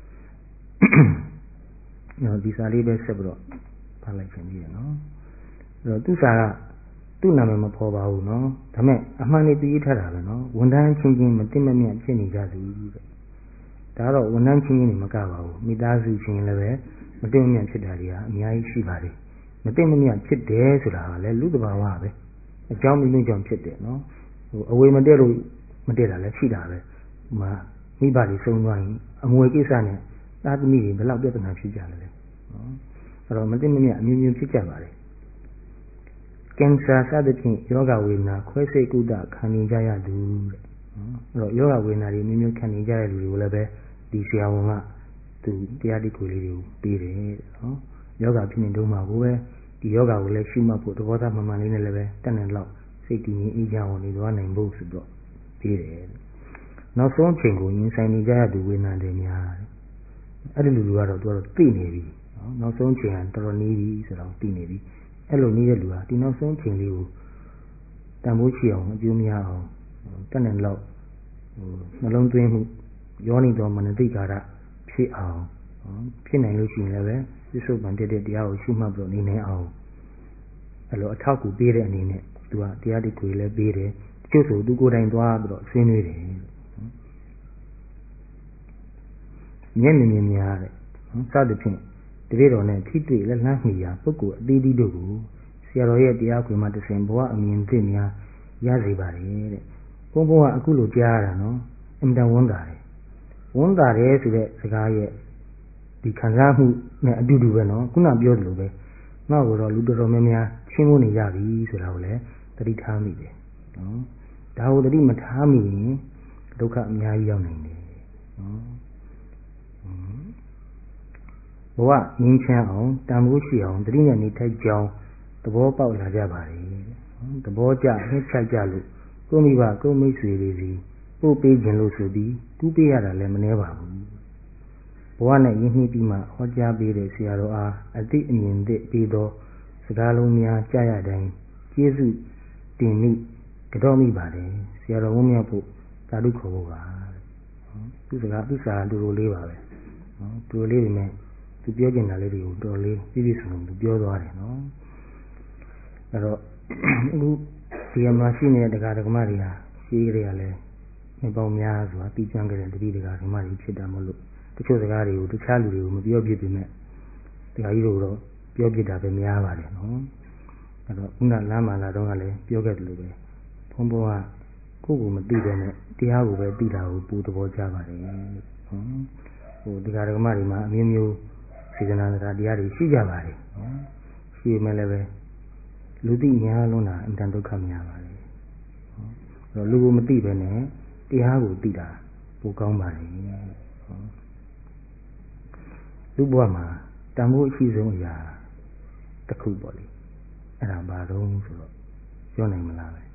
နော်ဒီစာလေးပဲဆက်ပြီးတော့ဖတ်လိုက်ခြင်းပြီးရနော်အဲ့တော့သူစာကသူ့နာမည်မဖော်ပါဘူးနော်ဒါမဲ့အမှန်လေးသိထားတာပဲနော်ဝန်ထမ်းချင်းချင်းမသိမမြတ်ဖြစ်နေကြသူတဲ့ဒါတော့ဝန်ထမ်းချင်းချင်းတွေမကပါဘူးမိသားစုချင်းလည်းပဲမသိမမြတ်ဖြစ်တာတွေကအများကြီးရှိပါတယ်မသိမမြတ်ဖြစ်တယ်ဆိုတာကလည်းလူတဘာဝပဲအကြောင်းမျိုးကြောင့်ဖြစ်တယ်နော်အဝေမတည့်လို့မတည့်တာလည်းရှိတာပဲမိဘတွေဆုံးသွားရင်အမွေကိစ္စနဲ့သားသမီးတွေဘယ်လောက်ပြဿနာဖြစ်ကြလဲနော်အဲ့တော့မသိမမြတ်အမျိုးမျိုးဖြစ်ကြပါတယ်ကင်ဆာစသဖြင့်ယောဂဝေဒနာခွဲစိတ်ကုသခံနေကြရသူတဲ့အဲ့တော့ယောဂဝေဒနာတွေမျိုးမျိုးခံနေကြတဲ့လူတွေကိုလည်းပဲဒီဆရာဝန်ကသူတရားတိကိုလေးတွေကိုပေးတယ်နော်ယောဂဖြစ်နေတုန်းမှာကိုပဲဒီယောဂကိုလည်းရှုမှတ်ဖို့သဘောထားမှန်မှန်လေးနဲ့လည်းပဲတက်နေတော့စိတ်တည်ငြိမ်အေးချမ်းအောင်နေသွားနိုင်ဖို့ဆိုတော့ပေးတယ်နောက်ဆုံးအချိန်ကိုရင်ဆိုင်နေကြရသူဝေဒနာတွေများအဲ့ဒီလူကတော့သူကတော့သိနေပြီနော်နောက်ဆုံးအချိန်ကတော်တော်နေပြီဆိုတော့သိနေပြီအဲ့လိုနေတဲ့လူဟာဒီနောက်ဆုံးအချိန်လေးကိုတန်ဖိုးရှိအောင်အကျိုးများအောင်တက်နေတော့နှလုံးသွင်းမှုယောနိတော်မနတိကာရဖြစ်အောင်ဖြစ်နိုင်လို့ရှိရင်လည်းပဲပြစ္ဆုတ်ပန်တဲ့တရားကိုရှုမှတ်ပြီးနေနိုင်အောင်အဲ့လိုအထောက်အကူပေးတဲ့အနေနဲ့သူကတရားတိကိုလည်းပေးတယ်ကျုပ်ဆိုသူကိုယ်တိုင်သွားပြီးတော့ဆွေးနွေးတယ်မျက်မြင်မြင်များတဲ့စသဖြင့်တပည့်တော်နဲ့ထိတွေ့လက်လှမ်းမီရာပုဂ္ဂိုလ်အသီးသီးတို့ကိုဆရာတော်ရဲ့တရားခွင်မှာတဆင်ဘဝအမြင်သစ်များရစေပါတယ်တဲ့ဘုန်းဘုန်းကအခုလိုကြားရတာနော်အင်တန်ဝန်းတာတယ်ဆိုတဲ့စကားရဲ့ဒီခံစားမှုနဲ့အတူတူပဲနော်ခုနပြောသလိုပဲငါ့ကိုတော့လူတော်တော်များများချင်းမိုးနေကြပြီဆိုတာကိုလည်းသတိထားမိတယ်နော်ဒါကိုသတိမထားမိရင်ဒုက္ခအများကြီးရောက်နိုင်တယ်နော်ဘဝငြိမ်းချမ်းအောင်တန်ဖိုးရှိအောင်သတိနဲ့နေထိုက်ကြောင်းသဘောပေါက်လာကြပါလေသဘောကျနှိမ့်ချကြလို့ကိုမိဘကိုမိတ်ဆွေတွေစီပို့ပေးခြင်းလို့ဆိုပြီးကူးပေးရတာလည်းမနှဲပါဘူးဘဝနဲ့ရင်းနှီးပြီးမှဟောကြားပေးတဲ့ဆရာတော်အားအသိအမြင်သစ်ပြီးသောစကားလုံးများကြားရတိုင်းကျေးဇူးတင်မိကြောမိပါတယ်ဆရာတော်ဝင်းမြတ်ဖို့သာဓုခေါ်ဖို့ပါသူစကားသူစာတူတူလေးပါပဲနော်တူလေးတွေနဲ့သူပြောကျင်တာလေးတွေကိုတော်လေးပြည့်ပြည့်စုံစုံသူပြောသွားတယ်နော်အဲ့တော့အခုဒီမှာရှိနေတဲ့တရားဓမ္မတွေဟာရှိကြရလဲမပေါင်းများဆိုတာပြီးကျွမ်းကြတဲ့တတိတရားဓမ္မတွေဖြစ်တာမလို့တချို့စကားတွေကိုတခြားလူတွေကိုမပြောပြပြနဲ့တရားကြီးတို့တော့ပြောပြတာပဲများပါတယ်နော်အဲ့တော့ခုနလမ်းမှာလာတော့ကလည်းပြောခဲ့တယ်လို့ပဲဘုန်းဘုန်းကကိုယ်ကိုမသိတဲ့နဲ့တရားကိုပဲသိတာကိုပူသဘောကျပါတယ်နော်ဟိုတရားဓမ္မတွေမှာအမျိုးမျိုးစေတနာတရားတွေရှိကြပါတယ်နော်ရှိမှလည်းပဲလူသိများလွန်းတာအင်တန်ဒုက္ခများပါတယ်နော်အဲ့တော့လူကိုမသိပဲနဲ့တရားကိုသိတာပိုကောင်းပါတယ်နော်လူဘဝမှာတန်ဖိုးအရှိဆုံးအရာတစ်ခုပေါ့လေအဲ့ဒါဘာတော့ဆိုတော့ပြောနိုင်မလားပဲ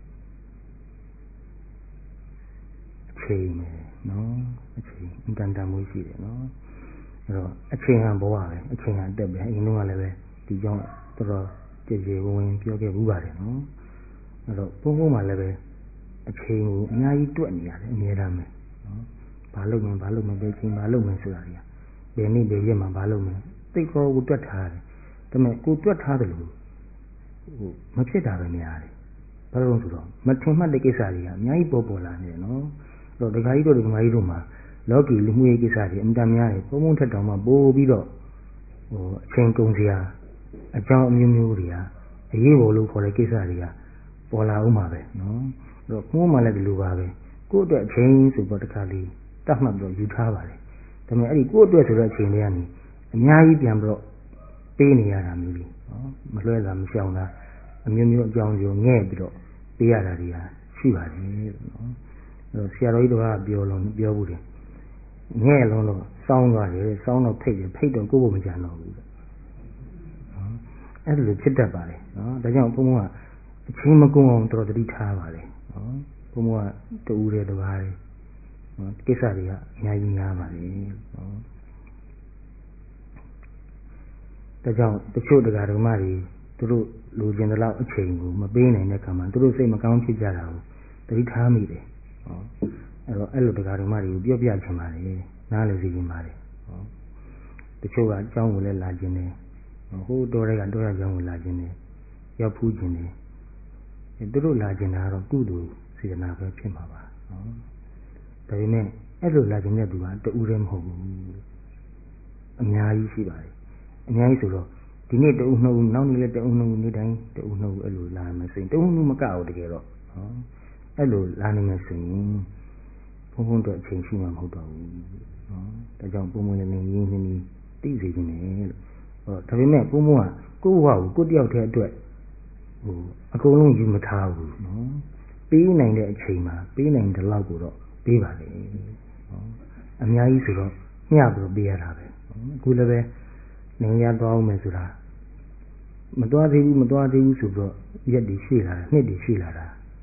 အချိန်ပဲနော်အချိန်အင်တန်တန်ဖိုးရှိတယ်နော်အဲ့တော့အချိန်ဟာဘဝပဲအချိန်ဟာအသက်ပဲအရင်တော့လည်းပဲဒီကြောင့်တော်တော်ကြည်ကြည်ဝင်းပြောခဲ့ဘူးပါတယ်နော်အဲ့တော့ဘုံဘုံမှာလည်းပဲအချိန်ကိုအများကြီးတွက်နေရတယ်အများတမ်းပဲနော်ဘာလုပ်မယ်ပဲချိန်ဘာလုပ်မယ်ဆိုတာတွေကဘယ်နေ့ဘယ်ရက်မှာဘာလုပ်မယ်သိခေါ်ကိုတွက်ထားတယ်ဒါပေမဲ့ကိုတွက်ထားတယ်လို့မဖြစ်တာပဲများတယ်ဘာလို့ဆိုတော့မထင်မှတ်တဲ့ကိစ္စတွေကအများကြီးပေါ်လာနေတယ်နော်အဲ့တော့ဒကာကြီးတို့ဒကာမကြီးတို့မှာလောကီလူမှုရေးကိစ္စတွေအင်တန်များတယ်ဘုံဘုံထက်တောင်မှပို့ပြီးတော့အချိန်ကုန်စရာအကြောင်းအမျိုးမျိုးတွေကအရေးပေါ်လို့ခေါ်တဲ့ကိစ္စတွေကပေါ်လာဦးမှာပဲနော်အဲ့တော့ဘုံမှလည်းဒီလိုပါပဲကိုယ့်အတွက်အချိန်ဆိုတော့တခါလေးတတ်မှတ်ပြီးယူထားပါတယ်ဒါပေမဲ့အဲ့ဒီကိုယ့်အတွက်ဆိုတဲ့အချိန်တွေကနေအများကြီးပြန်ပြီးတော့ပေးနေရတာမျိုးတွေနော်မလွှဲတာမရှောင်တာအမျိုးမျိုးအကြောင်းကြောင့်ငဲ့ပြီးတော့ပေးရတာတွေရှိပါတယ်နော်အဲ့တော့ဆရာတော်ကြီးတို့ကပြောဘူးတယ်ငဲ့လုံးတော့စောင်းသွားတယ်စောင်းတော့ဖိတ်တယ်ဖိတ်တော့ကိုယ့်ဘုံမကြံတော့ဘူးနော်အဲ့လိုဖြစ်တတ်ပါတယ်နော်ဒါကြောင့်ဘုံကအချိန်မကုန်အောင်တော်တော်သတိထားပါလေနော်ဘုံကတူဦးတယ်တပါးတယ်နော်ကိစ္စတွေကအများကြီးများပါလေနော်ဒါကြောင့်တချို့တရားဓမ္မတွေသူတို့လူကျင်တဲ့လောက်အချိန်ကိုမပေးနိုင်တဲ့ခါမှာသူတို့စိတ်မကောင်းဖြစ်ကြတာကိုသတိထားမိတယ်နော်အဲ့လိုတရားဓမ္မတွေကိုပြောပြချင်ပါတယ်နားလည်စေချင်ပါတယ်နော်တချို့ကအကြောင်းကိုလည်းလာခြင်းတယ်ဟိုတော်တဲ့ကတော်ရကြောင်းကိုလာခြင်းတယ်ရောက်ဖူးခြင်းတယ်သူတို့လာခြင်းတာကတော့ကုသိုလ်စေတနာပဲဖြစ်မှာပါနော်ဒါပေမဲ့အဲ့လိုလာခြင်းတဲ့သူကတူတည်းမဟုတ်ဘူးအများကြီးရှိပါတယ်အများကြီးဆိုတော့ဒီနေ့တူနှုတ်နောက်နေ့လည်းတူနှုတ်နေ့တိုင်းတူနှုတ်အဲ့လိုလာမယ်ဆိုရင်တူနှုတ်မကအောင်တကယ်တော့နော်အဲ့လိုလာနေမယ်ဆိုရင်ဘုံဘုံတော့အချိန်ရှိမှာမဟုတ်တော့ဘူးနော်ဒါကြောင့်ပုံမှန်လည်းရင်းနှီးသိစေခြင်းနဲ့လို့ဒါပေမဲ့ဘုံဘုံကကိုယ့်ဘဝကိုကိုယ့်တယောက်တည်းအတွက်အကုန်လုံးယူမထားဘူးနော်ပေးနိုင်တဲ့အချိန်မှာပေးနိုင်တဲ့လောက်ကိုတော့ပေးပါလေနော်အများကြီးဆိုတော့မျှပြီးတော့ပေးရတာပဲအခုလည်းပဲနေရသွားအောင်မယ်ဆိုတာမသွားသေးဘူးဆိုတော့ရက်တွေရှိလာတာနှစ်တွေရှိလာတာ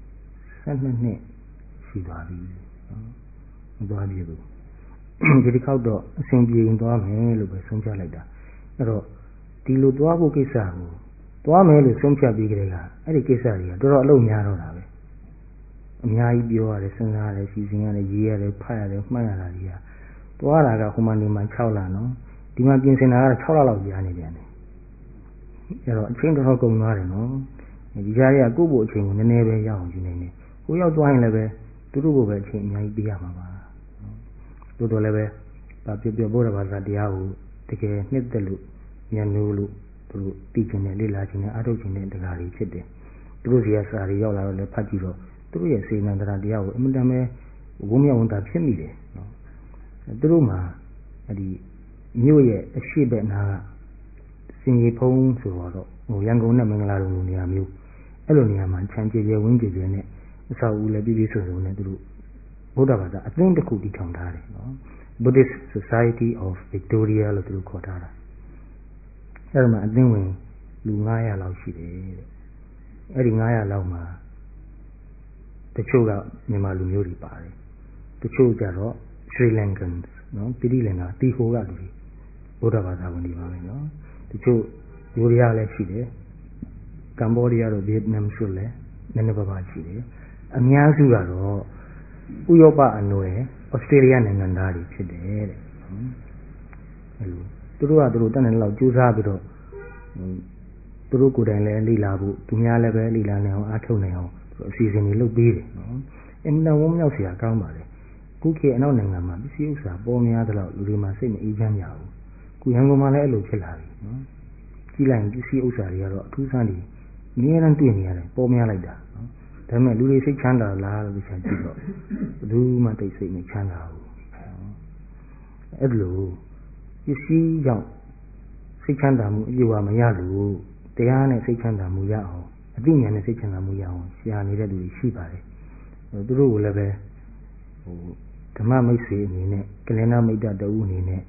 12နှစ်ရှိသွားပြီနော်မသွားပြည့်ဘူးဒီတစ်ခေါက်တော့အစဉ်ပြေရင်သွားမယ်လို့ပဲဆုံးဖြတ်လိုက်တာအဲ့တော့ဒီလိုသွားဖို့ကိစ္စကိုသွားမယ်လို့ဆုံးဖြတ်ပြီးကြတဲ့ကအဲ့ဒီကိစ္စတွေကတော်တော်အလုံးများတော့တာပဲအများကြီးပြောရတယ်စဉ်းစားရတယ်စီစဉ်ရတယ်ရေးရတယ်ဖတ်ရတယ်မှတ်ရတာကြီးသွားတာကဟိုမှာနေမှာ6လနော်ဒီမှာပြင်ဆင်တာကတော့6လလောက်ကြာနေပြန်တယ်အဲ့တော့အချိန်တော်တော်ကုန်သွားတယ်နော်ဒီကြားရကိုယ့်ဘို့အချိန်ကိုနည်းနည်းပဲရအောင်ယူနေတယ်ကိုရောက်သွားရင်လည်းပဲသူတို့ကိုပဲအချိန်အများကြီးပေးရမှာပါတို့တော့လည်းပဲပြောဘုရားဘာသာတရားကိုတကယ်နှစ်သက်လို့ဉာဏ်လို့သူတို့သိကျင်တဲ့လေ့လာခြင်းနဲ့အားထုတ်ခြင်းတဲ့တရားတွေဖြစ်တယ်သူတို့စီကစာတွေရောက်လာတော့လည်းဖတ်ကြည့်တော့သူတို့ရဲ့စေနံတရားကိုအမှန်တမ်းပဲဝုံမြောက်ဝန်တာဖြစ်မိတယ်နော်သူတို့မှာဒီမြို့ရဲ့အရှိဘက်နာကစင်ကြီးဖုံးဆိုတော့ရန်ကုန်နဲ့မင်္ဂလာတုံလိုနေရာမျိုးအဲ့လိုနေရာမှာခြံကြည်ဝင်းကြည်နဲ့အဆောက်အဦလည်းပြည့်စုံစုံနဲ့သူတို့ဗုဒ္ဓဘာသာအသင်းတစ်ခုတည်ထောင်ထားတယ်နော် Buddhist Society of Victoria လို့သူတို့ခေါ်ထားတာအဲ့ဒါမှအသင်းဝင်လူ900လောက်ရှိတယ်တဲ့အဲ့ဒီ900လောက်မှာတချို့ကမြန်မာလူမျိုးတွေပါတယ်တချို့ကျတော့ Sri Lankan နော်တိတိလင်္ကာတီဟိုကလူတွေဗုဒ္ဓဘာသာဝင်တွေပါပဲနော်တချို့ယူရီးယားလည်းရှိတယ်ကမ္ဘောဒီးယားတို့ဗီယက်နမ်ဆိုလည်းနည်းနည်းပါးရှိတယ်အများစုကတော့ဥရောပအနွယ်ဩစတြေးလျနိုင်ငံသားတွေဖြစ်တယ်တဲ့အဲ့လိုသူတို့တတ်နိုင်လောက်ကြိုးစားပြီးတော့သူတို့ကိုယ်တိုင်လည်းလေ့လာဖို့သူများလည်းပဲလေ့လာနိုင်အောင်အားထုတ်နိုင်အောင်အစီအစဉ်တွေလုပ်ပေးတယ်နော်အမှန်ဝမ်းမြောက်စရာကောင်းပါလေခုခေတ်အနောက်နိုင်ငံမှာပစ္စည်းဥစ္စာပေါ်များသလောက်လူတွေမှာစိတ်မအေးချမ်းကြဘူးခုရန်ကုန်မှာလည်းအဲ့လိုဖြစ်လာပြီနော်ကြည့်လိုက်ရင်ပစ္စည်းဥစ္စာတွေကတော့အထူးဆန်းတွေအများအားတွေ့နေရတယ်ပေါ်များလိုက်တာနော်ဒါပေမဲ့လူတွေစိတ်ချမ်းသာလားလို့ပြန်ကြည့်တော့ဘယ်သူမှသိစိတ်မချမ်းသာဘူးအဲ့လိုပစ္စည်းကြောင့်စိတ်ချမ်းသာမှုအပြည့်အဝမရလို့တရားနဲ့စိတ်ချမ်းသာမှုရအောင်အသိဉာဏ်နဲ့စိတ်ချမ်းသာမှုရအောင်ရှာနေတဲ့လူတွေရှိပါတယ်သူတို့ကိုလည်းပဲဓမ္မမိတ်ဆွေအနေနဲ့ကလျာဏမိတ်တတူအနေနဲ့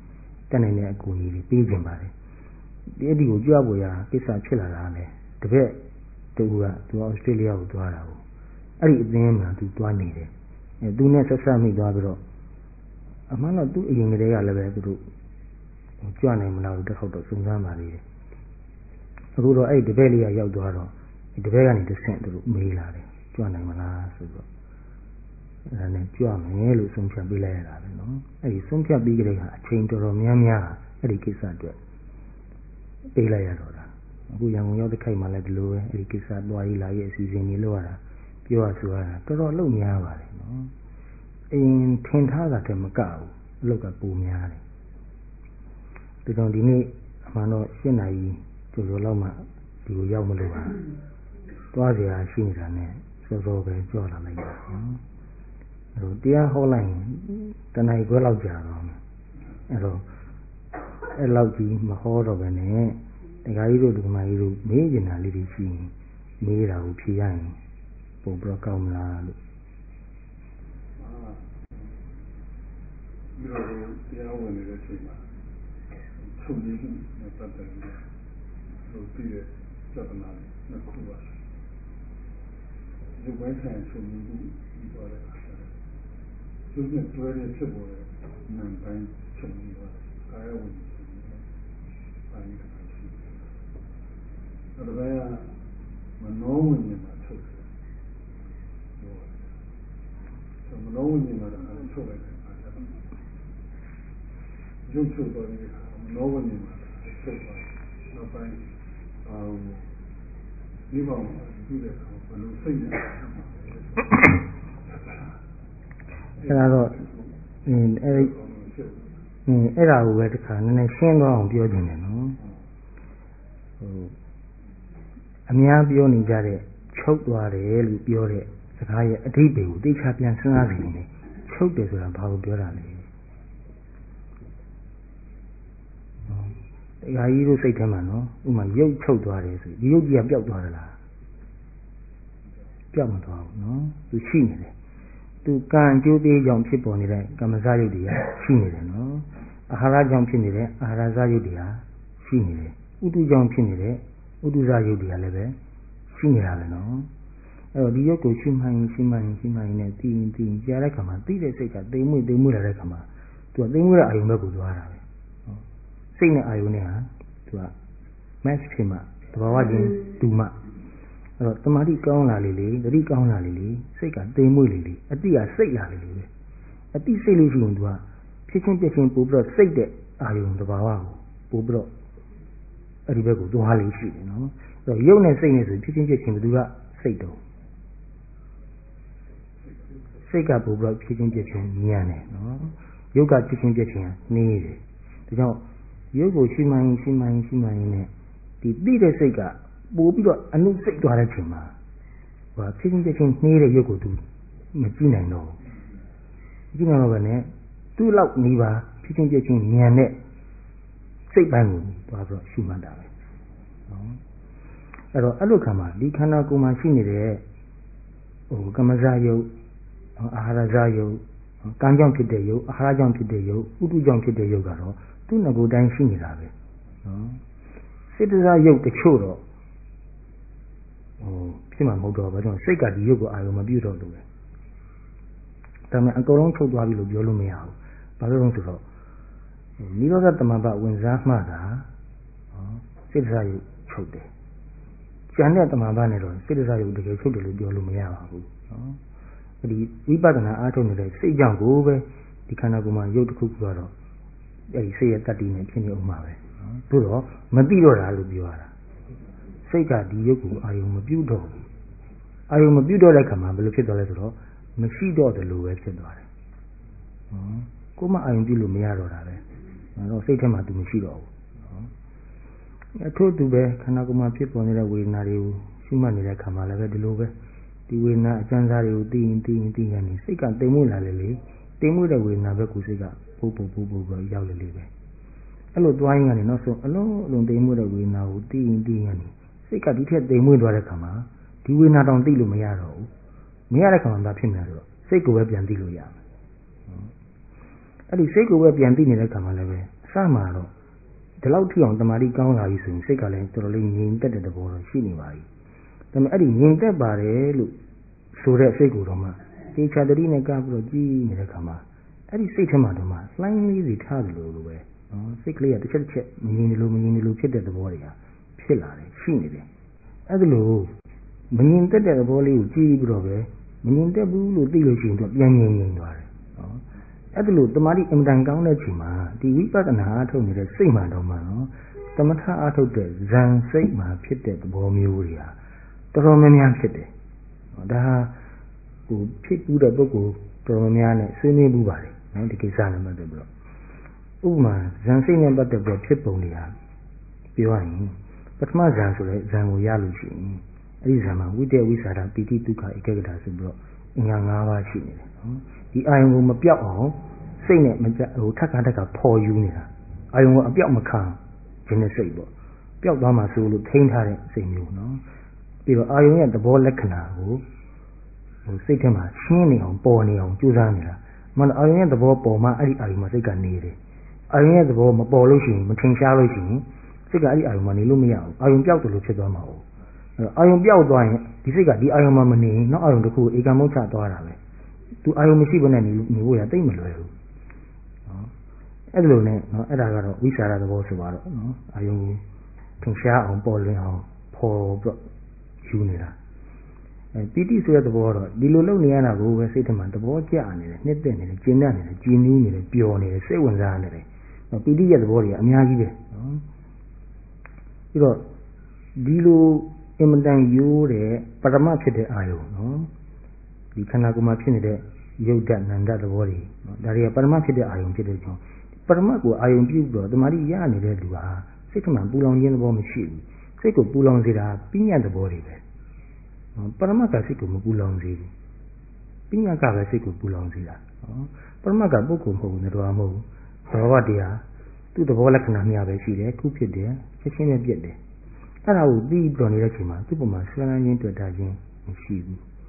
တက်နိုင်တဲ့အကူအညီတွေပေးကြပါတယ်ဒီအဒီကိုကြွဖို့ရာကိစ္စဖြစ်လာတာလေတပည့်တူကသူဩစတြေးလျကိုသွားတာကိုအဲ့ဒီအသင်းမှာသူသွားနေတယ်သူနဲ့ဆက်ဆက်မိသွားပြီးတော့အမှန်တော့သူ့အရင်ကတည်းကလည်းပဲသူတို့ကြွနိုင်မလားတစ်ခေါက်တော့စုံစမ်းပါလေအခုတော့အဲ့ဒီတပည့်လေးကရောက်သွားတော့ဒီတပည့်ကနေတစ်ဆင့်သူတို့မေးလာတယ်ကြွနိုင်မလားဆိုတော့အဲ့ဒါနဲ့ကြွမယ်လို့ဆုံးဖြတ်ပေးလိုက်ရတာပဲနော်အဲ့ဒီဆုံးဖြတ်ပြီးကြတဲ့ကအချိန်တော်တော်များများအဲ့ဒီကိစ္စအတွက်ပေးလိုက်ရတော့တာအခုရန်ကုန်ရောက်တဲ့ခိုက်မှလည်းဒီလိုပဲအဲ့ဒီကိစ္စတွားရေးလာရေးအစီအစဉ်တွေလုပ်ရတာပြောရဆိုရတာတော်တော်လုံးများပါတယ်နော်အရင်ထင်ထားတာတည်းမကဘူးအလုပ်ကပိုများတယ်ဒီတော့ဒီနေ့အမှန်တော့၈နာရီကျော်လောက်မှဒီကိုရောက်မလို့ပါတွားစရာရှိနေတာနဲ့စောစောပဲကြောက်လာလိုက်တာနော်အဲ့တော့တရားဟောလိုက်ရင်တဏှာခွဲလောက်ကြာတော့အဲ့တော့အဲ့လောက်ကြီးမဟောတော့ပဲနဲ့ဒကာကြီးတို့ဒကာမကြီးတို့မေးကျင်တာလေးတွေရှိရင်မေးတာကိုဖြေရရင်ပုံပြကောင်းမလားလို့ဒီလိုတရားဝင်နေတဲ့ချိန်မှာချုပ်ရင်းနဲ့ပတ်သက်ပြီးလို့ပြီးတဲ့ပြဿနာနှစ်ခုပါဒီဘက်ဆိုင်ချုပ်ရင်းပြီးသွားတဲ့အခါကျတော့သူနဲ့တွဲတဲ့ဖြစ်ပေါ်တဲ့နံပိုင်းချုပ်ရင်းသွားကာယဝင်ပိုင်းတစ်ခါရှိတယ်။ဒါပေမဲ့မနောဝိညာဉ်မှာချုပ်တယ်။မနောဝိညာဉ်မှာချုပ်လိုက်တယ်ရုပ်ချုပ်သွားတဲ့အခါမနောဝိညာဉ်မှာချုပ်သွားနောက်ပိုင်းဒီဘောင်ကြည့်တဲ့အခါဘယ်လိုစိတ်နဲ့အဲ့ဒါတော့အဲ့ဒါကိုပဲတစ်ခါနည်းနည်းရှင်းသွားအောင်ပြောချင်တယ်နော်အများပြောနေကြတဲ့ချုပ်သွားတယ်လို့ပြောတဲ့စကားရဲ့အဓိပ္ပာယ်ကိုသိချပြန်စဉ်းစားနေတယ်ချုပ်တယ်ဆိုတာဘာကိုပြောတာလဲဒကာကြီးတို့စိတ်ထဲမှာနော်ဥမာရုပ်ချုပ်သွားတယ်ဆိုဒီရုပ်ကြီးကပျောက်သွားသလားပျောက်မသွားဘူးနော်သူရှိနေတယ်သူကံအကျိုးပေးကြောင့်ဖြစ်ပေါ်နေတဲ့ကမ္မဇရုပ်တွေကရှိနေတယ်နော်အာဟာရကြောင့်ဖြစ်နေတဲ့အာဟာရဇရုပ်တွေကရှိနေတယ်ဥတုကြောင့်ဖြစ်နေတဲ့ဥတုဇရုပ်တွေကလည်းပဲရှိနေတာပဲနော်အဲ့တော့ဒီရုပ်ကိုရှုမှန်ရင်နဲ့သိရင်ကြားတဲ့ခါမှာသိတဲ့စိတ်ကသိမွေ့လာတဲ့ခါမှာသူကသိမွေ့တဲ့အာယုံဘက်ကိုသွားတာပဲစိတ်နဲ့အာယုံနဲ့ဟာသူက match ဖြစ်မှသဘာဝချင်းတူမှအဲ့တော့တမာတိကောင်းလာလေတတိကောင်းလာလေစိတ်ကသိမွေ့လေအတိကစိတ်လာလေပဲအတိစိတ်လို့ရှိရင်သူကဖြစ်ချင်းပြက်ချင်းပို့ပြီးတော့စိတ်တဲ့အာယုံသဘာဝကိုပို့ပြီးတော့အဲ့ဒီဘက်ကိုသွားလေရှိတယ်နော်အဲ့တော့ရုပ်နဲ့စိတ်နဲ့ဆိုဖြစ်ချင်းပြက်ချင်းဘယ်သူကစိတ်တော့စိတ်ကပို့ပြီးတော့ဖြစ်ချင်းပြက်ချင်းညံ့တယ်နော်ရုပ်ကဖြစ်ချင်းပြက်ချင်းနှေးတယ်ဒါကြောင့်ရုပ်ကိုရှုမှန်ရင်နဲ့ဒီသိတဲ့စိတ်ကပို့ပြီးတော့အနုစိတ်သွားတဲ့ချိန်မှာဟိုဖြစ်ချင်းနှေးတဲ့ရုပ်ကိုသူမကြည့်နိုင်တော့ဘူးကြည့်နိုင်တော့ပဲနဲ့သူ့လောက်နေပါဖြစ်ချင်းဉာဏ်နဲ့စိတ်ပိုင်းကိုသွားပြီးတော့ရှုမှတ်တာပဲနော်အဲ့တော့အဲ့လိုခါမှာဒီခန္ဓာကိုယ်မှာရှိနေတဲ့ကမ္မဇယုတ်အာဟာရဇယုတ်ကံကြောင့်ဖြစ်တဲ့ယုတ်အာဟာရကြောင့်ဖြစ်တဲ့ယုတ်ဥတုကြောင့်ဖြစ်တဲ့ယုတ်ကတော့သူ့ငကိုယ်တိုင်းရှိနေတာပဲနော်စိတ်တရားယုတ်တချို့တော့ဖြစ်မှာမဟုတ်တော့ဘာကြောင့်စိတ်ကဒီယုတ်ကိုအာရုံမပြုတော့လို့ပဲဒါပေမဲ့အကုန်လုံးချုပ်သွားပြီလို့ပြောလို့မရဘူးဘာလို့လဲဆိုတော့နိရောဓတမဘဝင်စားမှသာစိတ်တရားယုတ်ချုပ်တယ်ကျန်တဲ့တမဘနဲ့တော့စိတ်တရားယုတ်တကယ်ချုပ်တယ်လို့ပြောလို့မရပါဘူးနော်ဒီဝိပဿနာအားထုတ်နေတဲ့စိတ်ကြောင့်ကိုပဲဒီခန္ဓာကိုယ်မှာယုတ်တစ်ခုခုကတော့အဲဒီစိတ်ရဲ့တတ္တိနဲ့ဖြစ်နေအောင်ပါပဲနော်သို့တော့မသိတော့တာလို့ပြောရတာစိတ်ကဒီယုတ်ကိုအာယုံမပြုတ်တော့ဘူးအာယုံမပြုတ်တော့တဲ့ခါမှာဘယ်လိုဖြစ်သွားလဲဆိုတော့မရှိတော့တယ်လို့ပဲဖြစ်သွားတယ်နော်ကိုယ်မအာယုံပြုတ်လို့မရတော့တာပဲတော့စိတ်ထဲမှာသူမရှိတော့ဘူးနော်အထို့တူပဲခန္ဓာကိုယ်မှာဖြစ်ပေါ်နေတဲ့ဝေဒနာတွေကိုရှုမှတ်နေတဲ့ခါမှာလည်းပဲဒီလိုပဲဒီဝေဒနာအကျဉ်းစားတွေကိုသိရင်နေစိတ်ကတိမ်မွေ့လာလေတိမ်မွေ့တဲ့ဝေဒနာဘက်ကိုစိတ်ကပို့ပဲရောက်လေပဲအဲ့လိုသွားရင်ကနေနောက်ဆုံးအလုံးတိမ်မွေ့တဲ့ဝေဒနာကိုသိရင်နေစိတ်ကဒီထက်တိမ်မွေ့သွားတဲ့ခါမှာဒီဝေဒနာတောင်သိလို့မရတော့ဘူးမရတဲ့ခါမှာဘာဖြစ်မလဲဆိုတော့စိတ်ကိုပဲပြန်သိလို့ရမယ်အဲ့ဒီစိတ်ကိုပဲပြန်သိနေတဲ့ခါမှာလည်းပဲ Samaro, the Lautian, the Maricana is in Sikale, totally invented the border, Shinibai. The adding in that barre, look, so that Seguroma, each other in a gabro G. Nirakama. Adi Sitamadoma, slightly retarded away. Sickly at the church, Minilum at the warrior, Pillar, Shinide. Adlu, Meninted the volley of G. Brove, Meninta Bulu, Dilution to Yang. Adlu, the Mari Mdangana Chima, the Wipa and Heart of the same Adomano, the Mata out of the Zan Sigma pitted the Bomuria, the Romanian City. The pit would a book of Romanian, Semi Bubari, and the Kisana Madabro. Uma, Zansina but the Piponia, Piwine, but Mazan Zangu Yalushi, Rizama, with their Wisara, Piti Tuka, Ikegas bro, in Yangawa Chini. The iron room of Piao, saying it, Takataka, poor Unia. I want a Piamakan, Genesable. Piao Dama Sulu, Taint Harry, same you know. People are at the ball Lekana, who say to my Chini on Borneo, Juzanilla. Man, I am the ball for my Arimasika needed. I am the ball, my pollution, Matin Shallow, Sigari, I money Lumia, I am Piao to look at them all. I am Piao Dwayne, the Siga, the Iron Mamani, not Iron the Cool, Igamocha Dwara. To Iron Missy and you are Timber. Edlone, no, Edagaro, we shall have the water about it, no, I can share on boiling on poor Junira. And Pity to the water, the Luloniana go where Sitaman, the water, knit then, Jinan, Ginu, Pione, Seven Zanere. No, Pity at the warrior, Miagi. You know, Dilu Imandan Yure, Parama Pit Ayo, no? The Kanaguma Pinide, Yodan and that worry. Daria Parama Pit Ayo, Pit. Paramago, I am Bugo, the Mariani Redua, Sitaman, Boulon in the bomb machine. Seko Boulon Zira, Pina the body. Paramaka Siko Boulon Ziri. Pina Kava Siko Boulon Zira. Paramaga Boko, the Ramo, Savadia, to the Volacana Beside, Cupid there, Cheshim a bit there. And I would be Brony Rechima, Tupoma, Swanan into a dajin, and she.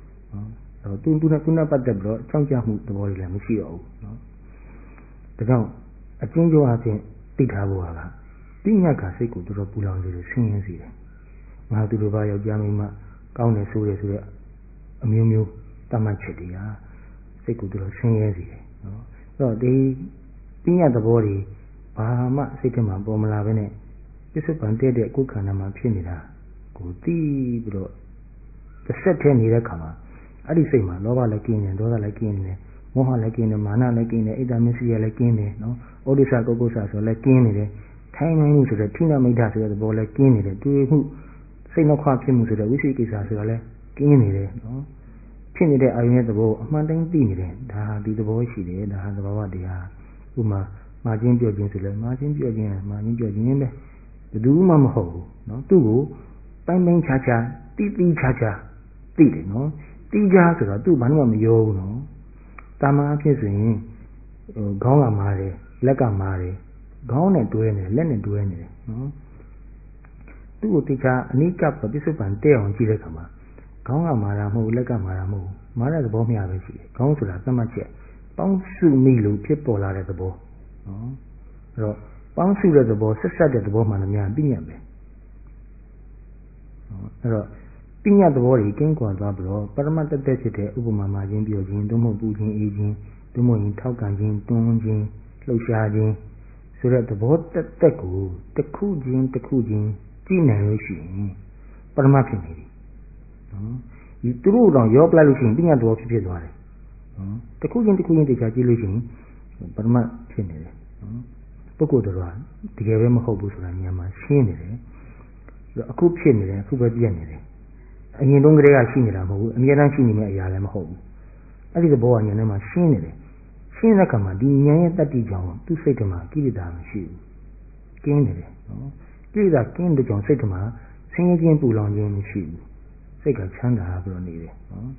Tuna Patabro, Chanjamu, the body like Machio. The down. A change of happy Titabuaga. Pinaka Seku to Pulang the singing city. Now to the Vaya Jamima, Kaune Sura, a Miu Tamachetia, Seku to the singing city. So they Pina the body, Bahama Sitama Bomalavene, Disappointed at Kukanama Pinida, Kuti bro. The set 10 year kama. Adisema, Lova Lakin and Dora Lakin. Moha like in the Mana like in the Ida Messia like in it, no? Odisa Gogosa, so like in it. Time I knew to the Tina made that the ball like in it. Do you say no crap him to the Wissiki Sasole? In it, no? Pin it, I met the ball, Mandang Dinner, Daha did the boy she did, Daha the Bawadia, Uma, Margin Georgian to the Margin Georgian, the Duma Ho, no? Do, by main chacha, Titi chacha, Titi, no? Tija to the 2 Banam yo, no? Tama Kissing, Gonga Mare, Lega Mare, Gone and doing it, Lennon doing it. Do teacher, Nika participant there on Chilekama. Gonga Maramu, Lega Maramu, Mara the Bomia, Gone to the Tamache, Bounce to Milu, people are at the ball. Bounce to the ball, set at the woman and Yan Binyabe. Pinya the body came quite abroad, Paramata Dechete, Ubuma Majin, Biojin, Domo Bujin, Aging, Domo in Taukanjin, Donjin, Loshajin, so that the boat that Teku, the Kujin, Tina, Paramapin. You threw on your Plalusin, Pinya the Walk Piedware. The Kujin, the Jajilusin, Paramapin. Boko the Ran, the Gavema Hobus Ranyama, Shinere, the Akupin, Kubabianere. And you don't get a shineramu, and yet I'm seeing me a yalam home. I did a boy and a machinery. Shinakama, the Yan that did John, to say to ma, give it down, she. Gained it. Give that game the John say to ma, sing again, Pulang in she. Say, I can't have on it.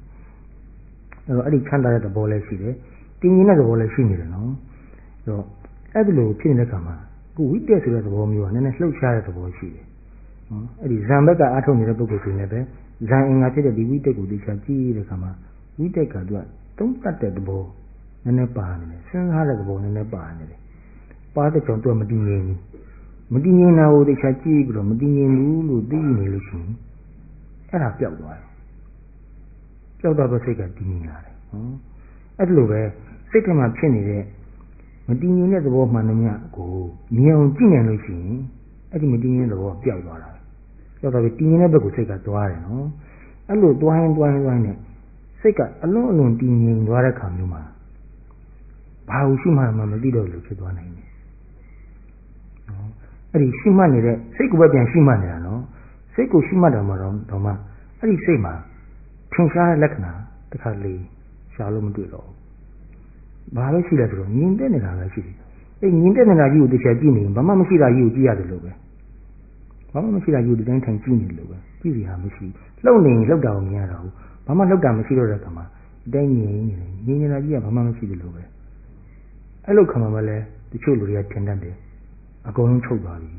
I did can't at the ball as she did. Didn't you know the ball as she needed, no? So, at the low Pinakama, go with this at the warm you and a slow child at the boy she. It is Zambaka Atom in the book of the Zang at the we take with the Chachi, the Kama, we take a do don't cut at the ball, and a barn, send her at the ball and a barn. ပွားတဲ့ကြောင့်သူမတည်ငြိမ်ဘူးမတည်ငြိမ်တာကိုတခြားကြည့်ပြီးတော့မတည်ငြိမ်ဘူးလို့သိနေလို့ရှိရင်အဲ့ဒါပျောက်သွားတယ်ပျောက်တော့စိတ်ကတည်ငြိမ်လာတယ်အဲ့လိုပဲစိတ်ထဲမှာဖြစ်နေတဲ့မတည်ငြိမ်တဲ့သဘောမှန်သမျှကိုမြင်အောင်ကြည့်နိုင်လို့ရှိရင်အဲ့ဒီမတည်ငြိမ်တဲ့သဘောပျောက်သွားတာပျောက်သွားပြီးတည်ငြိမ်တဲ့ဘက်ကိုစိတ်ကသွားတယ်နော်အဲ့လိုသွားရင်နဲ့စိတ်ကအလုံးတည်ငြိမ်သွားတဲ့ခါမျိုးမှာဘာလို့ရှိမှမသိတော့လို့ဖြစ်သွားနိုင်တယ်နော်အဲ့ဒီရှိမှနေတဲ့စိတ်ကိုပဲပြန်ရှိမှနေတာနော်စိတ်ကိုရှိမှတယ်မှာတော့မှအဲ့ဒီစိတ်မှာထင်ရှားတဲ့လက္ခဏာတစ်ခါလေရှားလို့မတွေ့တော့ဘူးဘာလို့ရှိလဲဆိုတော့မြင်တဲ့နေတာပဲရှိတယ်အဲ့မြင်တဲ့နေတာကြီးကိုတစ်ချက်ကြည့်နေရင်ဘာမှမရှိတာကြီးကိုကြည့်ရတယ်လို့ပဲဘာမှမရှိတာကြီးကိုဒီတိုင်းထိုင်ကြည့်နေလို့ပဲကြည့်စီဟာမရှိလှုပ်နေရင်လှုပ်တာကိုမြင်ရတာဘူးဘာမှလှုပ်တာမရှိတော့တဲ့ခါမှာဒီတိုင်းမြင်နေတာကြီးကဘာမှမရှိတယ်လို့ပဲအဲ့လိုခါမှမလဲတချို့လူတွေကထင်တတ်တယ်အကုန်လုံးချုပ်သွားပြီ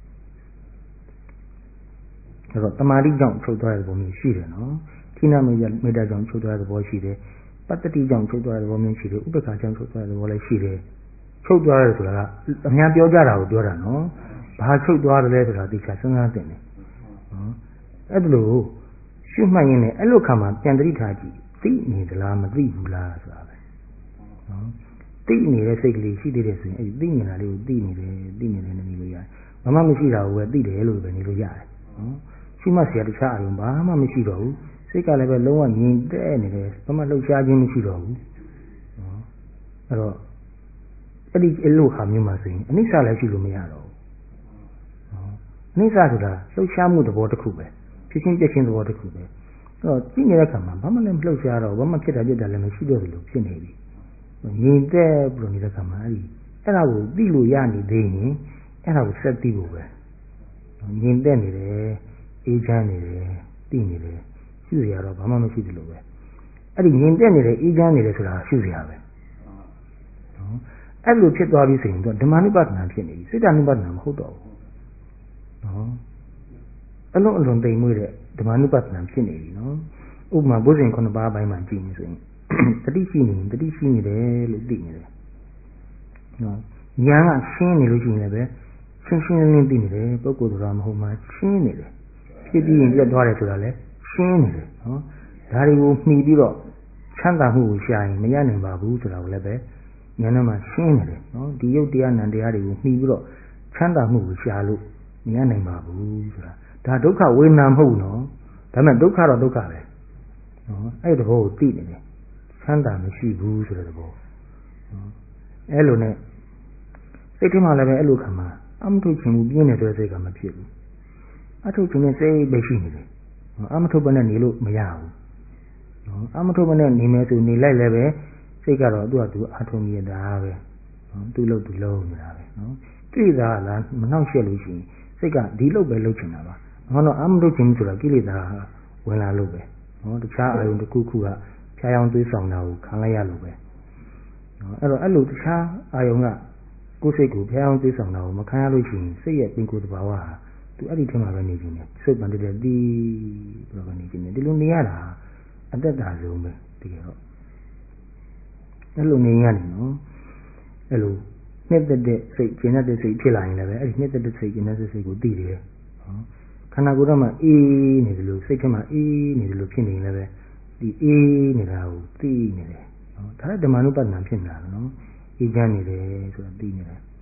အဲ့တော့တမာတိကြောင့်ချုပ်သွားတဲ့ပုံမျိုးရှိတယ်နော်ခိနမေတ္တာကြောင့်ချုပ်သွားတဲ့ဘောရှိတယ်ပတ္တိကြောင့်ချုပ်သွားတဲ့ဘောမျိုးရှိတယ်ဥပ္ပခါကြောင့်ချုပ်သွားတဲ့ဘောလည်းရှိတယ်ချုပ်သွားတယ်ဆိုတာကအများပြောကြတာကိုပြောတာနော်ဘာချုပ်သွားတယ်လဲဆိုတာသိချာစဉ်းစားသင့်တယ်နော်အဲ့ဒါလို့ရှုမှတ်ရင်းနဲ့အဲ့လိုခါမှပြန်တတိထားကြည့်သိနေသလားမသိဘူးလားဆိုတာပဲနော်သိနေတဲ့စိတ်ကလေးရှိသေးတယ်ဆိုရင်အဲ့ဒီသိနေတာလေးကိုသိနေတယ်နေလို့ရတယ်ဘာမှမရှိတာကိုပဲသိတယ်လို့ပဲနေလို့ရတယ်နော်ရှုမှတ်เสียတခြားအယုံဘာမှမရှိတော့ဘူးစိတ်ကလည်းပဲလုံးဝငြိမ်သက်နေတယ်ဘာမှလှုပ်ရှားခြင်းမရှိတော့ဘူးနော်အဲ့တော့အဲ့ဒီအလိုဟာမျိုးမှာဆိုရင်အနိစ္စလည်းရှိလို့မရတော့ဘူးနော်အနိစ္စဆိုတာလှုပ်ရှားမှုသဘောတစ်ခုပဲဖြစ်ချင်းပြည့်ချင်းသဘောတစ်ခုပဲအဲ့တော့ကြည့်နေတဲ့အခါမှာဘာမှလည်းမလှုပ်ရှားတော့ဘာမှဖြစ်တာလည်းမရှိတော့ဘူးလို့ဖြစ်နေပြီငြိမ်သက်ပြီးတော့နေတဲ့အခါမှာအဲ့ဒါကိုသိလို့ရနေသေးရင်အဲ့ဒါကိုဆက်သိဖို့ပဲငြိမ်သက်နေတယ်အေးချမ်းနေတယ်သိနေတယ်ရှုစရာတော့ဘာမှမရှိသလိုပဲအဲ့ဒီငြိမ်သက်နေတယ်အေးချမ်းနေတယ်ဆိုတာရှုစရာပဲနော်အဲ့လိုဖြစ်သွားပြီဆိုရင်တော့ဓမ္မနုပဒနာဖြစ်နေပြီစိတ်တ ानु ပဒနာမဟုတ်တော့ဘူးနော်အလုံးသိမ်မွေ့တဲ့ဓမ္မနုပဒနာဖြစ်နေပြီနော်ဥပမာဘုဇင်9ပါးပိုင်းမှာကြည့်နေဆိုရင်တတိရှိနေတတိရှိနေတယ်လို့သိနေတယ်နော်ဉာဏ်ကရှင်းနေလို့ရှိရင်လည်းရှင်းလင်းသိနေတယ်ပုဂ္ဂိုလ်တော်မဟုတ်မှရှင်းနေတယ်ဖြစ်ပြီးရင်ပြတ်သွားတယ်ဆိုတာလည်းရှင်းနေတယ်နော်ဒါတွေကိုမှီပြီးတော့ချမ်းသာမှုကိုရှာရင်မရနိုင်ပါဘူးဆိုတာကိုလည်းပဲဉာဏ်နဲ့မှရှင်းနေတယ်နော်ဒီယုတ်တရားနံတရားတွေကိုမှီပြီးတော့ချမ်းသာမှုကိုရှာလို့မရနိုင်ပါဘူးဆိုတာဒါဒုက္ခဝေဒနာမဟုတ်နော်ဒါပေမဲ့ဒုက္ခတော့ဒုက္ခပဲနော်အဲ့ဒီသဘောကိုသိနေတယ်ချမ်းသာမရှိဘူးဆိုတဲ့သဘောနော်အဲ့လိုနဲ့စိတ်ထဲမှာလည်းပဲအဲ့လိုခါမှာအမထုတ်ခြင်းမူပြင်းနေတဲ့စိတ်ကမဖြစ်ဘူးအထုတ်ခြင်းနဲ့စိတ်ပဲရှိနေတယ်အမထုတ်ဘဲနဲ့နေလို့မရဘူးနော်အမထုတ်ဘဲနဲ့နေမယ်ဆိုနေလိုက်လည်းပဲစိတ်ကတော့သူ့ဟာသူအထုတ်မြင်တာပဲနော်သူ့လို့သူလုံးနေတာပဲနော်ကိလေသာလားမနှောက်ယှက်လို့ရှိရင်စိတ်ကဒီလို့ပဲလှုပ်ချင်တာပါဟောတော့အမထုတ်ခြင်းဆိုတာကိလေသာဝင်လာလို့ပဲနော်တခြားအာယုံတစ်ခုခုကဖြားယောင်းသွေးဆောင်တာကိုခံလိုက်ရလို့ပဲနော်အဲ့တော့အဲ့လိုတခြားအာယုံကကိုယ်စိတ်ကိုဖျားအောင်သိဆောင်တာကိုမခံရလို့ရှိရင်စိတ်ရဲ့ပင်ကိုယ်တဘာဝဟာသူအဲ့ဒီထဲမှာပဲနေခြင်းနဲ့စိတ်ပန်တဲ့တီးဘယ်လိုပဲနေခြင်းနဲ့ဒီလိုနေရတာအသက်တာဆုံးပဲတကယ်တော့အဲ့လိုနေရတယ်နော်အဲ့လိုနှစ်သက်တဲ့စိတ်ကျဉ်တဲ့စိတ်ဖြစ်လာရင်လည်းပဲအဲ့ဒီနှစ်သက်တဲ့စိတ်ကျဉ်တဲ့စိတ်ကိုသိတယ်နော်ခန္ဓာကိုယ်တော့မှအေးနေတယ်လို့စိတ်ထဲမှာအေးနေတယ်လို့ဖြစ်နေရင်လည်းပဲဒီအေးနေတာကိုသိနေတယ်နော်ဒါလည်းဓမ္မနုပဒနာဖြစ်နေတာနော်အေးချမ်းနေတယ်ဆိုတာသိနေတယ်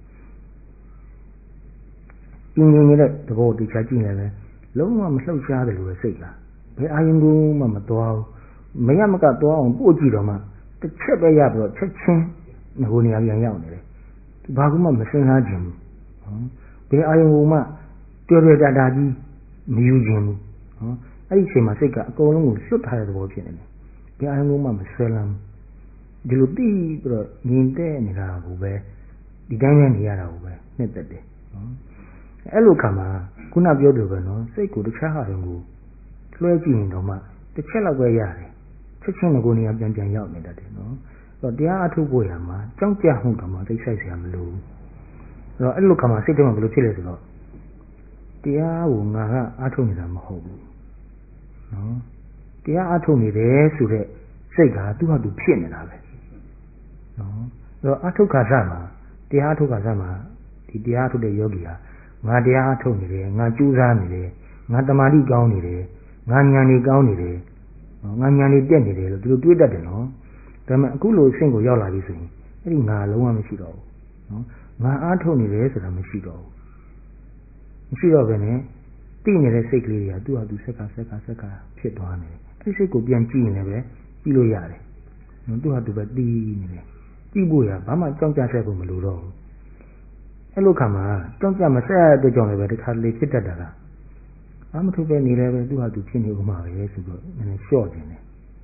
ပြင်းနေတဲ့သဘောတရားကြည့်နေတယ်လုံးဝမလှုပ်ရှားတယ်လို့ပဲစိတ်လားဘယ်အာယုံကိုမှမသွားဘူးမရမကသွားအောင်ပို့ကြည့်တော့မှတစ်ချက်ပဲရပြီးတော့ချက်ချင်းငိုနေရပြန်ရောက်နေတယ်ဘာကူမှမစဉ်းစားကြည့်ဘူးဘယ်အာယုံကိုမှတွေ့တာကြီးမယူခြင်းဘူးအဲ့ဒီအချိန်မှာစိတ်ကအကုန်လုံးကိုလွတ်ထားတဲ့သဘောဖြစ်နေတယ်ဘယ်အာယုံကိုမှမဆွဲလမ်းဒီလိုသိပြီးတော့ငြိမ်သက်နေတာကိုပဲဒီတိုင်းနဲ့နေရတာကိုပဲနှစ်သက်တယ်အဲ့လိုခါမှာခုနပြောတယ်ပဲနော်စိတ်ကိုတခြားဟာရင်ကိုလွှဲကြည့်ရင်တော့မှတစ်ချက်လောက်ပဲရတယ်ချက်ချင်းကိုနေရာပြန်ရောက်နေတတ်တယ်နော်အဲ့တော့တရားအထုတ်ဖို့ရမှာကြောက်ကြမှုတော့မှသိဆိုင်စရာမလိုဘူးအဲ့တော့အဲ့လိုခါမှာစိတ်ထဲမှာဘယ်လိုဖြစ်လဲဆိုတော့တရားကိုငါကအထုတ်နေတာမဟုတ်ဘူးနော်တရားအထုတ်နေတယ်ဆိုတဲ့စိတ်ကသူ့ဟာသူဖြစ်နေတာပဲနော်အဲ့တော့အထုတ်ခါစမှာတရားထုတ်ကစားမှာဒီတရားထုတ်တဲ့ယောဂီဟာငါတရားထုတ်နေတယ်ငါကြိုးစားနေတယ်ငါတမာတိကောင်းနေတယ်ငါဉာဏ်ကြီးကောင်းနေတယ်ငါဉာဏ်ကြီးတက်နေတယ်လို့သူတို့တွေးတတ်တယ်နော်ဒါပေမဲ့အခုလိုအဆင့်ကိုရောက်လာပြီဆိုရင်အဲ့ဒီငါလုံးဝမရှိတော့ဘူးနော်ငါအားထုတ်နေတယ်ဆိုတာမရှိတော့ဘူးမရှိတော့ဘဲနဲ့သိနေတဲ့စိတ်ကလေးတွေကသူ့ဟာသူဆက်ကဖြစ်သွားနေတယ်အဲ့ဒီစိတ်ကိုပြန်ကြည့်ရင်လည်းပဲကြည့်လို့ရတယ်နော်သူ့ဟာသူပဲတည်နေတယ်ကြည့်ဖို့ရဘာမှကြောက်ကြဆက်ဖို့မလိုတော့ဘူးအဲ့လိုခါမှာကြောက်ကြမဆက်ရတဲ့ကြောင့်လည်းပဲတခါလေဖြစ်တတ်တာကအာမထုတ်ပဲနေလည်းပဲသူ့ဟာသူဖြစ်နေဥမှာပဲဆိုတော့နည်းနည်းလျှော့ခြင်းတယ်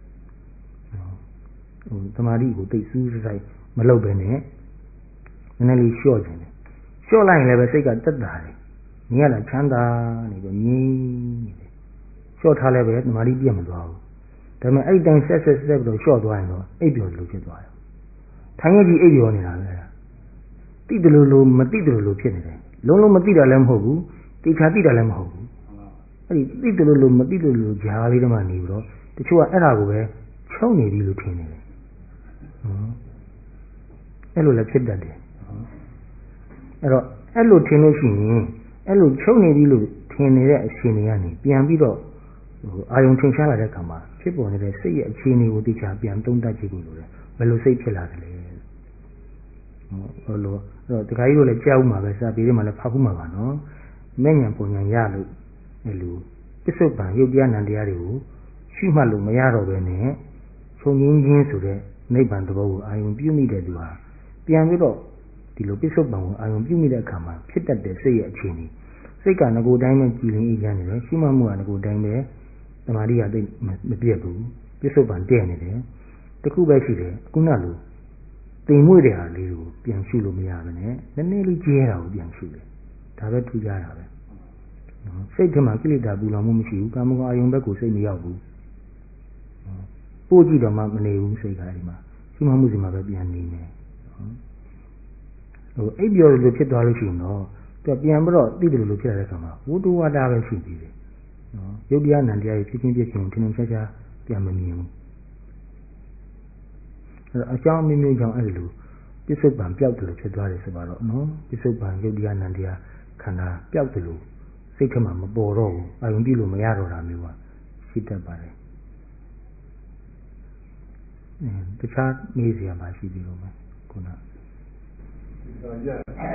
သမာဓိကိုသိစူးစိုက်မလုပ်ပဲနဲ့နည်းနည်းလေးလျှော့ခြင်းတယ်လျှော့လိုက်ရင်လည်းပဲစိတ်ကတက်တာတယ်မြင်ရတာချမ်းသာနေပဲငြိမ်နေတယ်လျှော့ထားလည်းပဲသမာဓိပြတ်မသွားဘူးဒါပေမဲ့အဲ့တိုင်းဆက်ပြီးတော့လျှော့သွားရင်တော့အိပ်ပျော်လို့ဖြစ်သွားတယ်ထိုင်ရကြည့်အိပ်ပျော်နေတာပဲသိတယ်လို့မသိတယ်လို့ဖြစ်နေတယ်လုံးမသိတာလည်းမဟုတ်ဘူးတေချာသိတာလည်းမဟုတ်ဘူးအဲ့ဒီသိတယ်လို့မသိတယ်လို့ကြားလေးတမှနေပြီးတော့တချို့ကအဲ့ဒါကိုပဲချုံနေပြီလို့ထင်နေတယ်အဲ့လိုလည်းဖြစ်တတ်တယ်အဲ့တော့အဲ့လိုထင်လို့ရှိရင်အဲ့လိုချုံနေပြီလို့ထင်နေတဲ့အချိန်တွေကနေပြန်ပြီးတော့အာယုံထင်ရှားလာတဲ့အခါမှာဖြစ်ပေါ်နေတဲ့စိတ်ရဲ့အခြေအနေကိုသိချာပြန်သုံးသပ်ကြည့်ဖို့လိုတယ်ဘယ်လိုစိတ်ဖြစ်လာတယ်လဲဟုတ်လို့အဲ့တော့တခါကြီးတို့လည်းကြောက်မှာပဲစာပေတွေမှာလည်းဖတ်ဖို့မှာပါနော်မဲ့ညာပုံညာရလို့အဲ့လိုပစ္စုပန်ယုတ်တရားနံတရားတွေကိုရှိမှတ်လို့မရတော့ဘဲနဲ့ခြုံငင်းခြင်းဆိုတဲ့နိဗ္ဗာန်သဘောကိုအာယုံပြုမိတဲ့သူဟာပြန်ပြီးတော့ဒီလိုပစ္စုပန်ကိုအာယုံပြုမိတဲ့အခါမှာဖြစ်တတ်တဲ့စိတ်ရဲ့အခြေအနေစိတ်ကငကိုတိုင်းပဲကြည်လင်အေးချမ်းနေတယ်ရှိမှတ်မှုကငကိုတိုင်းပဲသမာဓိကသိမပြတ်ဘူးပစ္စုပန်တည့်နေတယ်တခုပဲရှိတယ်ခုနလိုတိမ်မွေ့တဲ့ဟာလေးကိုပြန်ရှုလို့မရဘဲနဲ့နည်းနည်းလေးကျဲတာကိုပြန်ရှုတယ်ဒါပဲထူးခြားတာပဲစိတ်ထဲမှာကိလေသာပူလောင်မှုမရှိဘူးကာမဂုဏ်အာယုံဘက်ကိုစိတ်မရောက်ဘူးပို့ကြည့်တော့မှမနေဘူးစိတ်ကဒီမှာရှိမှမှုစီမှာပဲပြန်နေမယ်အိပ်ပျော်လို့ဖြစ်သွားလို့ရှိရင်တော့သူပြန်ပြီးတော့သိတယ်လို့ဖြစ်လာတဲ့အခါမှာဝတ္တဝါဒပဲရှိသေးတယ်နော်ယုတ်တရားနံတရားကြီးဖြစ်ချင်းထင်ထင်ရှားရှားပြန်မမြင်ဘူးအဲ့တော့အကြောင်းအမျိုးကြောင့်အဲ့လိုပစ္စုပန်ပျောက်တယ်လို့ဖြစ်သွားတယ်ဆိုတော့နော်ပစ္စုပန်ယုတ်တရားနံတရားခန္ဓာပျောက်တယ်လို့စိတ်ထဲမှာမပေါ်တော့ဘူးအာရုံပြုလို့မရတော့တာမျိုးကရှိတတ်ပါတယ်တခြားမေးစရာမရှိသေးဘူးမခုနဒါရ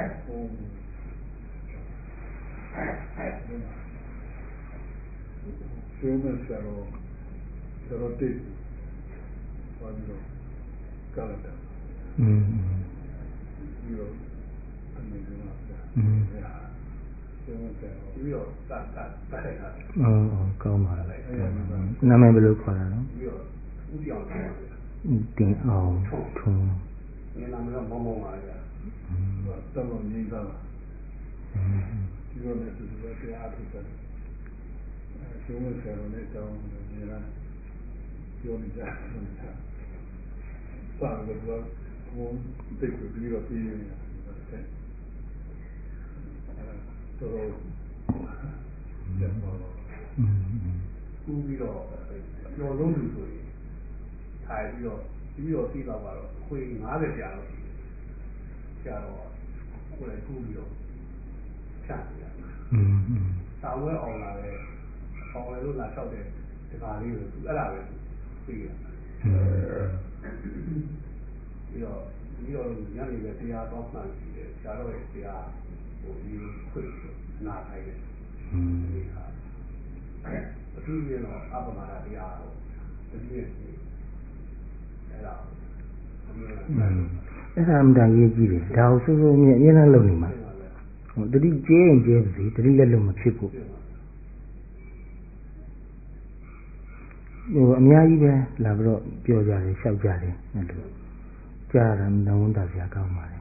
ကျိုးမဲ့ဆရာတော်တိတ်ဘာလို့ကာလတာပြီးတော့အနေနဲ့ကျိုးမဲ့ဆရာပြီးတော့တတ်တယ်ကောင်းပါလေနာမည်ဘယ်လိုခေါ်တာလဲပြီးတော့ဦးပြောင်းတယ်တင်အောင်ထုံးနေနာမည်တော့မောင်းပါလေတော်တော်ငြိမ်းသားဒီလိုနဲ့သူကတရားထုတ်တယ်ကျိုးမဲ့ဆရာတော်နဲ့တောင်းနေလားပြောနေကြတယ်ပါတော့ဘုံတိတ်ကိုပြီးတော့ပြီးနေတာတဲ့တော်ပြန်ပါတော့ကူးပြီးတော့ကျော်လုံးလူဆိုရင်ထိုင်ပြီးတော့ပြီးတော့တော့ခွေ90ကျာတော့ကျတော့ကိုယ်လည်းကူးပြီးတော့ဖြတ်နေတာတောင်းဝဲအောင်လာတယ်အောင်ဝဲလို့လာလျှောက်တယ်ဒီကားလေးကိုသူအဲ့ဒါပဲပြီးရပြီးတော့ညနေပဲတရားတော့မှန်ကြည့်တယ်ဆရာတော်ရဲ့တရားဟိုဒီခွေနာထိုင်တယ်ဒီဟာအထူးရင်တော့အပမနာတရားတော့တတိယအဲ့ဒါအဲ့ဒါမှတန်ရေးကြည့်တယ်ဒါကိုစိုးစိုးမြဲအရင်ကလုပ်နေမှာဟိုတတိကျဲရင်ကျဲပါစေတတိလက်လို့မဖြစ်ဘူးဟိုအများကြီးပဲလာပြီးတော့ပြောကြတယ်လျှောက်ကြတယ်အဲ့လိုကြားရတာဝန်တာစရာကောင်းပါလေ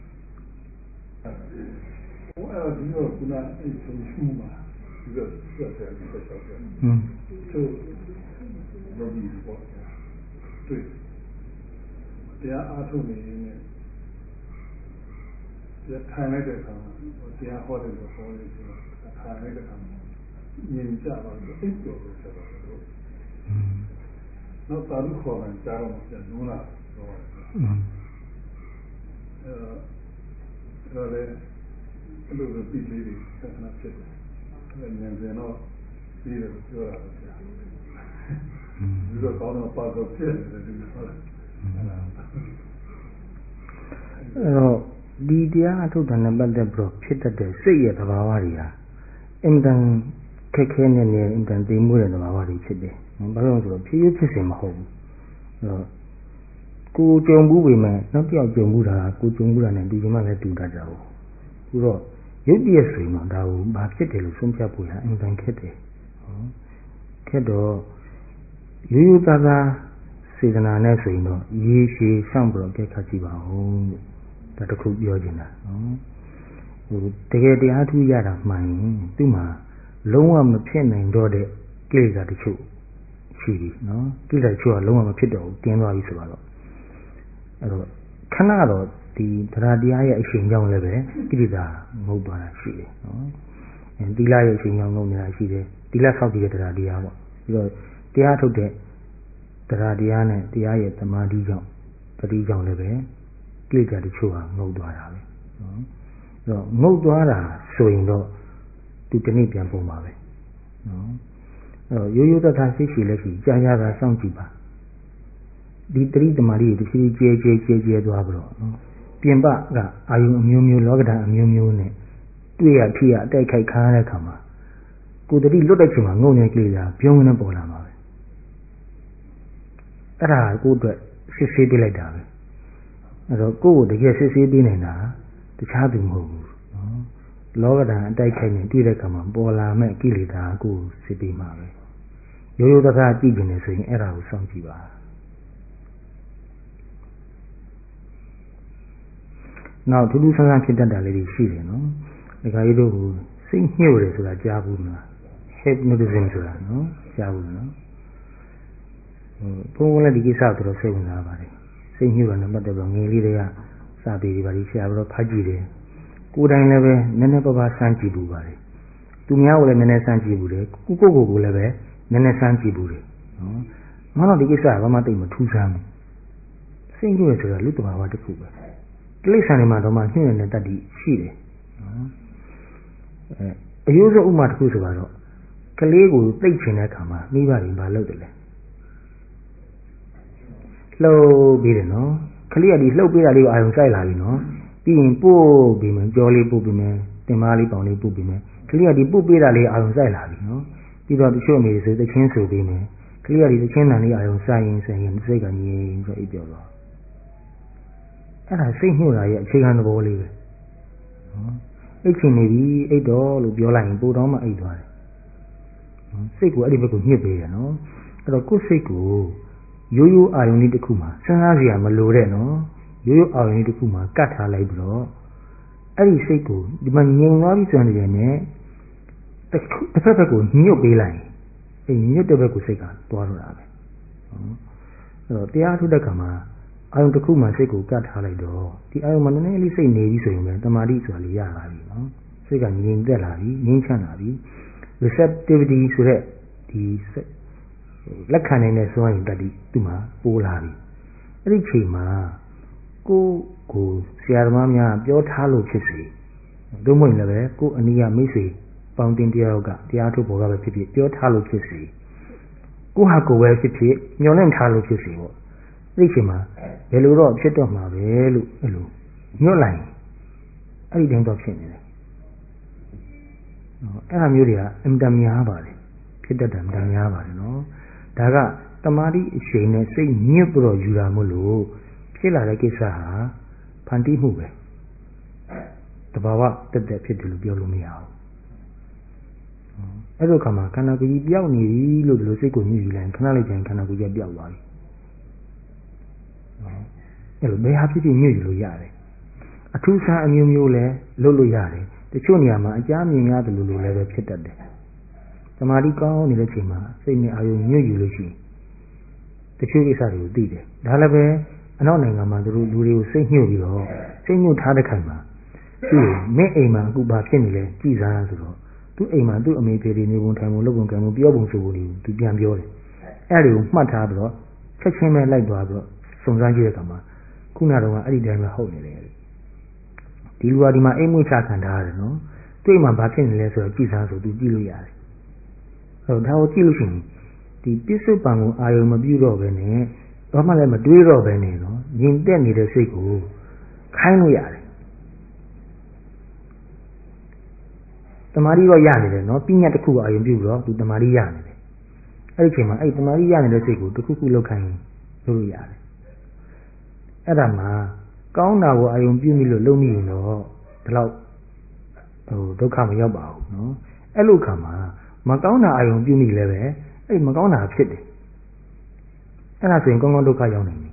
ဟိုအဲ့ဒီတော့ခုနအဲ့ဆုံးရှုမှာဒီတော့ဆက်ဆက်လျှောက်တယ်သူဘောဒီပေါ့တွေ့တရားအားထုတ်နေရင်တရားထိုင်လိုက်တဲ့အခါမှာတရားဟောတယ်လို့ဟောနေတယ်ထိုင်လိုက်တဲ့အခါမှာမြင်ကြပါလို့အိပ်ပျော်လို့ဆက်တော့လို့နောက်သာဓုခေါ်တယ်ကြားတော့ပြန်နုံးလာတော့တော့လေအဲ့လိုပြီးလေးတွေဆက်နာဖြစ်တယ်အဲ့ဉာဏ်ပြန်တော့ပြီးတယ်ပြောတာပဲဒီတော့ကောင်းတော့ပါတော့ဖြစ်တယ်ဒီလိုဟုတ်လားအဲ့တော့ဒီတရားအထုတ်တာနဲ့ပတ်သက်ပြီးတော့ဖြစ်တတ်တဲ့စိတ်ရဲ့သဘာဝတွေဟာအင်တန်ခက်ခဲနေအင်တန်သိမ်မွေ့တဲ့သဘာဝတွေဖြစ်တယ်။ဘာလို့လဲဆိုတော့ဖြစ်ရဖြစ်စဉ်မဟုတ်ဘူး။အဲ့တော့ကိုကြုံမှုပေမဲ့နောက်တစ်ယောက်ကြုံမှုတာကိုကြုံမှုတာနဲ့ဒီကမှလည်းတူတတ်ကြဘူး။ပြီးတော့ရုပ်တရက်ဆိုရင်တော့ဒါကိုဘာဖြစ်တယ်လို့ဆုံးဖြတ်ဖို့ဟာအင်တန်ခက်တယ်။ခက်တော့ရိုးရိုးသားသားစေတနာနဲ့ဆိုရင်တော့ရေရှည်ဆောင်ပြီးတော့ကြက်ခတ်ကြည့်ပါဦး။ဒါတခုပြောချင်တာနော်။တကယ်တရားထူးရတာမှန်ရင်သူ့မှာလုံးဝမဖြစ်နိုင်တော့တဲ့ကိလေသာတချို့ရှိပြီနော်ကိလေသာတချို့ကလုံးဝမဖြစ်တော့ဘူးတင်းသွားပြီဆိုတော့အဲ့တော့ခဏတော့ဒီတရားတရားရဲ့အရှင်ကြောင့်လည်းပဲကိလေသာငုတ်သွားတာရှိတယ်နော်သီလရဲ့အရှင်ကြောင့်ငုတ်နေတာရှိတယ်သီလဆောက်တည်တဲ့တရားတရားပေါ့ပြီးတော့တရားထုတ်တဲ့တရားတရားနဲ့တရားရဲ့သမာဓိကြောင့်တတိကြောင့်လည်းပဲကိလေသာတချို့ကငုတ်သွားတာပဲနော်အဲ့တော့ငုတ်သွားတာဆိုရင်တော့သူတနည်းပြန်ပုံပါပဲနော်အဲ့တော့ရိုးရိုးသားသားစိတ်ရှိလက်ရှိကြာကြာသာစောင့်ကြည့်ပါဒီတတိတမာရီတဖြည်းဖြည်းကျဲသွားပြီးတော့နော်ပြင်ပကအာယုံအမျိုးမျိုးလောကဓာတ်အမျိုးမျိုးနဲ့တွေ့ရထိရအတိုက်ခိုက်ခါရတဲ့အခါမှာကိုယ်တတိလွတ်တဲ့ချိန်မှာငုံနေကြလေတာပြုံးနေပေါ်လာမှာပဲအဲ့ဒါကိုယ့်အတွက်စစ်ဆေးပေးလိုက်တာပဲအဲ့တော့ကိုယ့်ကိုတကယ်စစ်ဆေးပေးနေတာတခြားသူမဟုတ်ဘူးနော်လောကဓာတ်အတိုက်ခိုက်နေတွေ့တဲ့အခါမှာပေါ်လာမဲ့ကိလေသာကိုစစ်ပေးမှာပဲရိုးရိုးသားသားကြည့်ကြနေဆိုရင်အဲ့ဒါကိုစောင့်ကြည့်ပါနောက်ထူးထူးဆန်းဆန်းဖြစ်တတ်တာလေးတွေရှိတယ်နော်ဒီခါကြီးတို့ကိုစိတ်ညှို့တယ်ဆိုတာကြားဘူးမလား hypnotism ဆိုတာနော်ကြားဘူးနော်ဘုန်းကလည်းဒီကိစ္စကိုတော်စိတ်ဝင်စားပါတယ်စိတ်ညှို့တာနဲ့ပတ်သက်တော့ငယ်လေးတွေကစာပေတွေပါလိရှာပြီးတော့ဖတ်ကြည့်တယ်ကိုယ်တိုင်လည်းပဲနည်းနည်းပါးပါးစမ်းကြည့်ဘူးပါတယ်သူများကိုလည်းနည်းနည်းစမ်းကြည့်ဘူးတယ်ကိုလည်းပဲနည်းနည်းစမ်းကြည့်ဘူးတယ်နော်ငါတော့ဒီကိစ္စကဘာမှတိတ်မထူးဆန်းဘူးစိတ်ညှို့ရဆိုတာလူတဘာဝတစ်ခုပဲတိရစ္ဆာန်တွေမှာတော့မှညှို့နေတဲ့တတ္တိရှိတယ်နော်အယိုးဆုံးဥမာတစ်ခုဆိုတော့ကလေးကိုသိပ်ချင်တဲ့အခါမှာမိဘတွေမလုပ်တယ်လေလှုပ်ပြီးတယ်နော်ကလေးကဒီလှုပ်ပေးတာလေးကိုအာရုံစိုက်လာပြီနော်ပြီးရင်ပို့ပြီးမယ်ကြောလေးပို့ပြီးမယ်တင်မားလေးပေါင်လေးပို့ပြီးမယ်ကလေးကဒီပို့ပေးတာလေးအာရုံစိုက်လာပြီနော်ပြီးတော့တချို့အမေဆိုသချင်းဆိုပြီးမယ်ကလေးကဒီသချင်းတန်လေးအာရုံစိုက်ရင်စိတ်ကငြိမ်ပြီးတော့အိပ်ပျော်သွားအဲ့ဒါစိတ်ညှို့တာရဲ့အခြေခံသဘောလေးပဲနော်အိတ်ချင်နေပြီအိတ်တော်လို့ပြောလိုက်ရင်ပို့တော့မှအိတ်သွားတယ်နော်စိတ်ကိုအဲ့ဒီဘက်ကိုညှစ်ပေးတယ်နော်အဲ့တော့ကိုယ်စိတ်ကိုရိုးရိုးအာယုန်လေးတစ်ခုမှာစဉ်းစားစရာမလိုတဲ့နော်ရိုးရိုးအာယုန်လေးတစ်ခုမှာကတ်ထားလိုက်ပြီးတော့အဲ့ဒီစိတ်ကိုဒီမှာငြိမ်သွားပြီဆိုရင်လည်းတစ်ဖက်ဘက်ကိုညှို့ပေးလိုက်အဲ့ညှို့တဲ့ဘက်ကိုစိတ်ကသွားတော့တာပဲနော်အဲ့တော့တရားထုတ်တဲ့ခါမှာအာယုန်တစ်ခုမှာစိတ်ကိုကတ်ထားလိုက်တော့ဒီအာယုန်မှာနည်းနည်းလေးစိတ်နေပြီဆိုရင်လည်းတမာတိဆိုတာလေးရလာပြီနော်စိတ်ကငြိမ်သက်လာပြီငြိမ်းချမ်းလာပြီ receptivity ဆိုတဲ့ဒီလက်ခံနိုင်တဲ့စွမ်းရည်တတ္တိသူ့မှာပိုးလာပြီအဲ့ဒီချိန်မှာကိုဆရာသမားများပြောထားလို့ဖြစ်စီတို့မဟုတ်လည်းပဲကိုအနည်းမိတ်ဆွေပေါင်းတင်တယောက်ကတရားထုတ်ပေါ်ကပဲဖြစ်ဖြစ်ပြောထားလို့ဖြစ်စီကိုဟာကိုပဲဖြစ်ဖြစ်မျောလင့်ထားလို့ဖြစ်စီပေါ့အဲ့ဒီချိန်မှာဘယ်လိုတော့ဖြစ်တော့မှာပဲလို့အဲ့လိုညွတ်လိုက်အဲ့ဒီတိုင်းတော့ဖြစ်နေတယ်အဲ့ဒါမျိုးတွေကအင်တန်များပါတယ်ဖြစ်တတ်တယ်အင်တန်များပါတယ်နော်ဒါကတမာတိအရှိန်နဲ့စိတ်ညစ်ပြီးတော့ယူတာမို့လို့ဖြစ်လာတဲ့ကိစ္စဟာဖန်တီးမှုပဲတဘာဝတက်တက်ဖြစ်တယ်လို့ပြောလို့မရဘူးအဲ့လိုခါမှာခန္ဓာကိုယ်ကြီးပျောက်နေပြီလို့ဒီလိုစိတ်ကိုညှိယူလိုက်ခဏလေးကျရင်ခန္ဓာကိုယ်ကြီးပျောက်သွားပြီအဲ့လိုဘယ်ဟာဖြစ်ဖြစ်ညှိယူလို့ရတယ်အထူးဆန်းအမျိုးမျိုးလည်းလုပ်လို့ရတယ်တချို့နေရာမှာအကြမ်းမြင်ရတယ်လို့လည်းပဲဖြစ်တတ်တယ်သမာဓိကောင်းနေတဲ့ချိန်မှာစိတ်နဲ့အာရုံညှို့ယူလို့ရှိရင်တချို့ကိစ္စတွေကိုသိတယ်ဒါလည်းပဲအနောက်နိုင်ငံမှာသူတို့လူတွေကိုစိတ်ညှို့ပြီးတော့စိတ်ညှို့ထားတဲ့ခိုင်မှာသူ့မင်းအိမ်မှာအခုဘာဖြစ်နေလဲကြည်စားဆိုတော့သူ့အိမ်မှာသူ့အမေဖေတွေနေပုံထိုင်ပုံလုပ်ပုံကံပုံပြောပုံဆိုပုံတွေကိုသူပြန်ပြောတယ်အဲ့ဒီကိုမှတ်ထားပြီးတော့ချက်ချင်းပဲလိုက်သွားပြီးတော့စုံစမ်းကြည့်တဲ့အခါမှာခုနကတော့အဲ့ဒီတိုင်းပဲဟုတ်နေတယ်ဒီလူကဒီမှာအိမ်မွေးချခံထားရတယ်နော်တွေ့မှဘာဖြစ်နေလဲဆိုတော့ကြည်စားဆိုသူကြည့်လို့ရတယ်ဟုတ်ဒါကိုကြည့်လို့ရှိရင်ဒီပစ္စုပန်ကိုအာယုံမပြုတော့ဘဲနဲ့ဘာမှလည်းမတွေးတော့ဘဲနဲ့နော်ညင်တက်နေတဲ့စိတ်ကိုခိုင်းလို့ရတယ်တမာရီတော့ရနေတယ်နော်ပညာတစ်ခုအာယုံပြုပြီးတော့သူတမာရီရနေတယ်အဲ့ဒီအချိန်မှာအဲ့တမာရီရနေတဲ့စိတ်ကိုတစ်ခုခုလောက်ခိုင်းလို့ရတယ်အဲ့ဒါမှာကောင်းတာကိုအာယုံပြုမိလို့လုံးမိရင်တော့ဒီလောက်ဒုက္ခမရောက်ပါဘူးနော်အဲ့လိုခါမှာမကောင်းတာအာယုံပြုမိလည်းပဲအဲ့မကောင်းတာဖြစ်တယ်အဲ့ဒါဆိုရင်ကောင်းကောင်းဒုက္ခရောက်နိုင်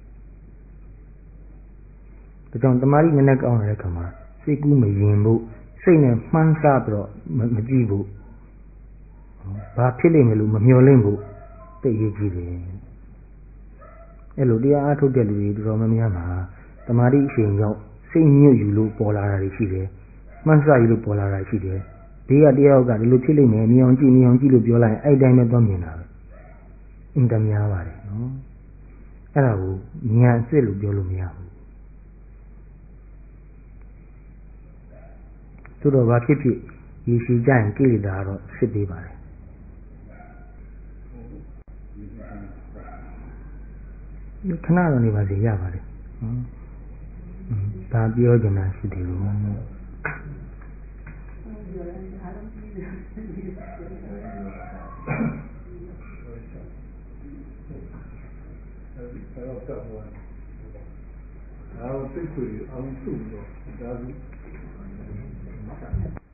တယ်ဒါကြောင့်တမာရီနည်းနည်းကောင်းတဲ့ခါမှာစိတ်ကူးမရင်ဖို့စိတ်နဲ့မှန်းဆပြီးတော့မကြည့်ဖို့ဘာဖြစ်လိမ့်မယ်လို့မမျှော်လင့်ဖို့သိရကြည့်တယ်အဲ့လိုတရားအားထုတ်တဲ့လူတွေတော်တော်များများမှာတမာရီအချိန်ရောက်စိတ်ညွတ်ယူလို့ပေါ်လာတာတွေရှိတယ်မှန်းဆယူလို့ပေါ်လာတာရှိတယ်ဒီကတယောက်ကဒီလိုဖြစ်လိမ့်မယ်မြင်အောင်ကြည့်လို့ပြောလိုက်ရင်အဲ့တိုင်းပဲသွားမြင်တာပဲအင်တများပါတယ်နော်အဲ့ဒါကိုဉာဏ်အစစ်လို့ပြောလို့မရဘူးသို့တော့ဘာဖြစ်ဖြစ်ရည်ရှိကြရင်ကိလေသာတော့စစ်ပေးပါတယ်ခဏတော့နေပါစေရပါတယ်ဒါပြောချင်တာရှိတယ်လို့သိခွေအောင်စုတော့ဒါ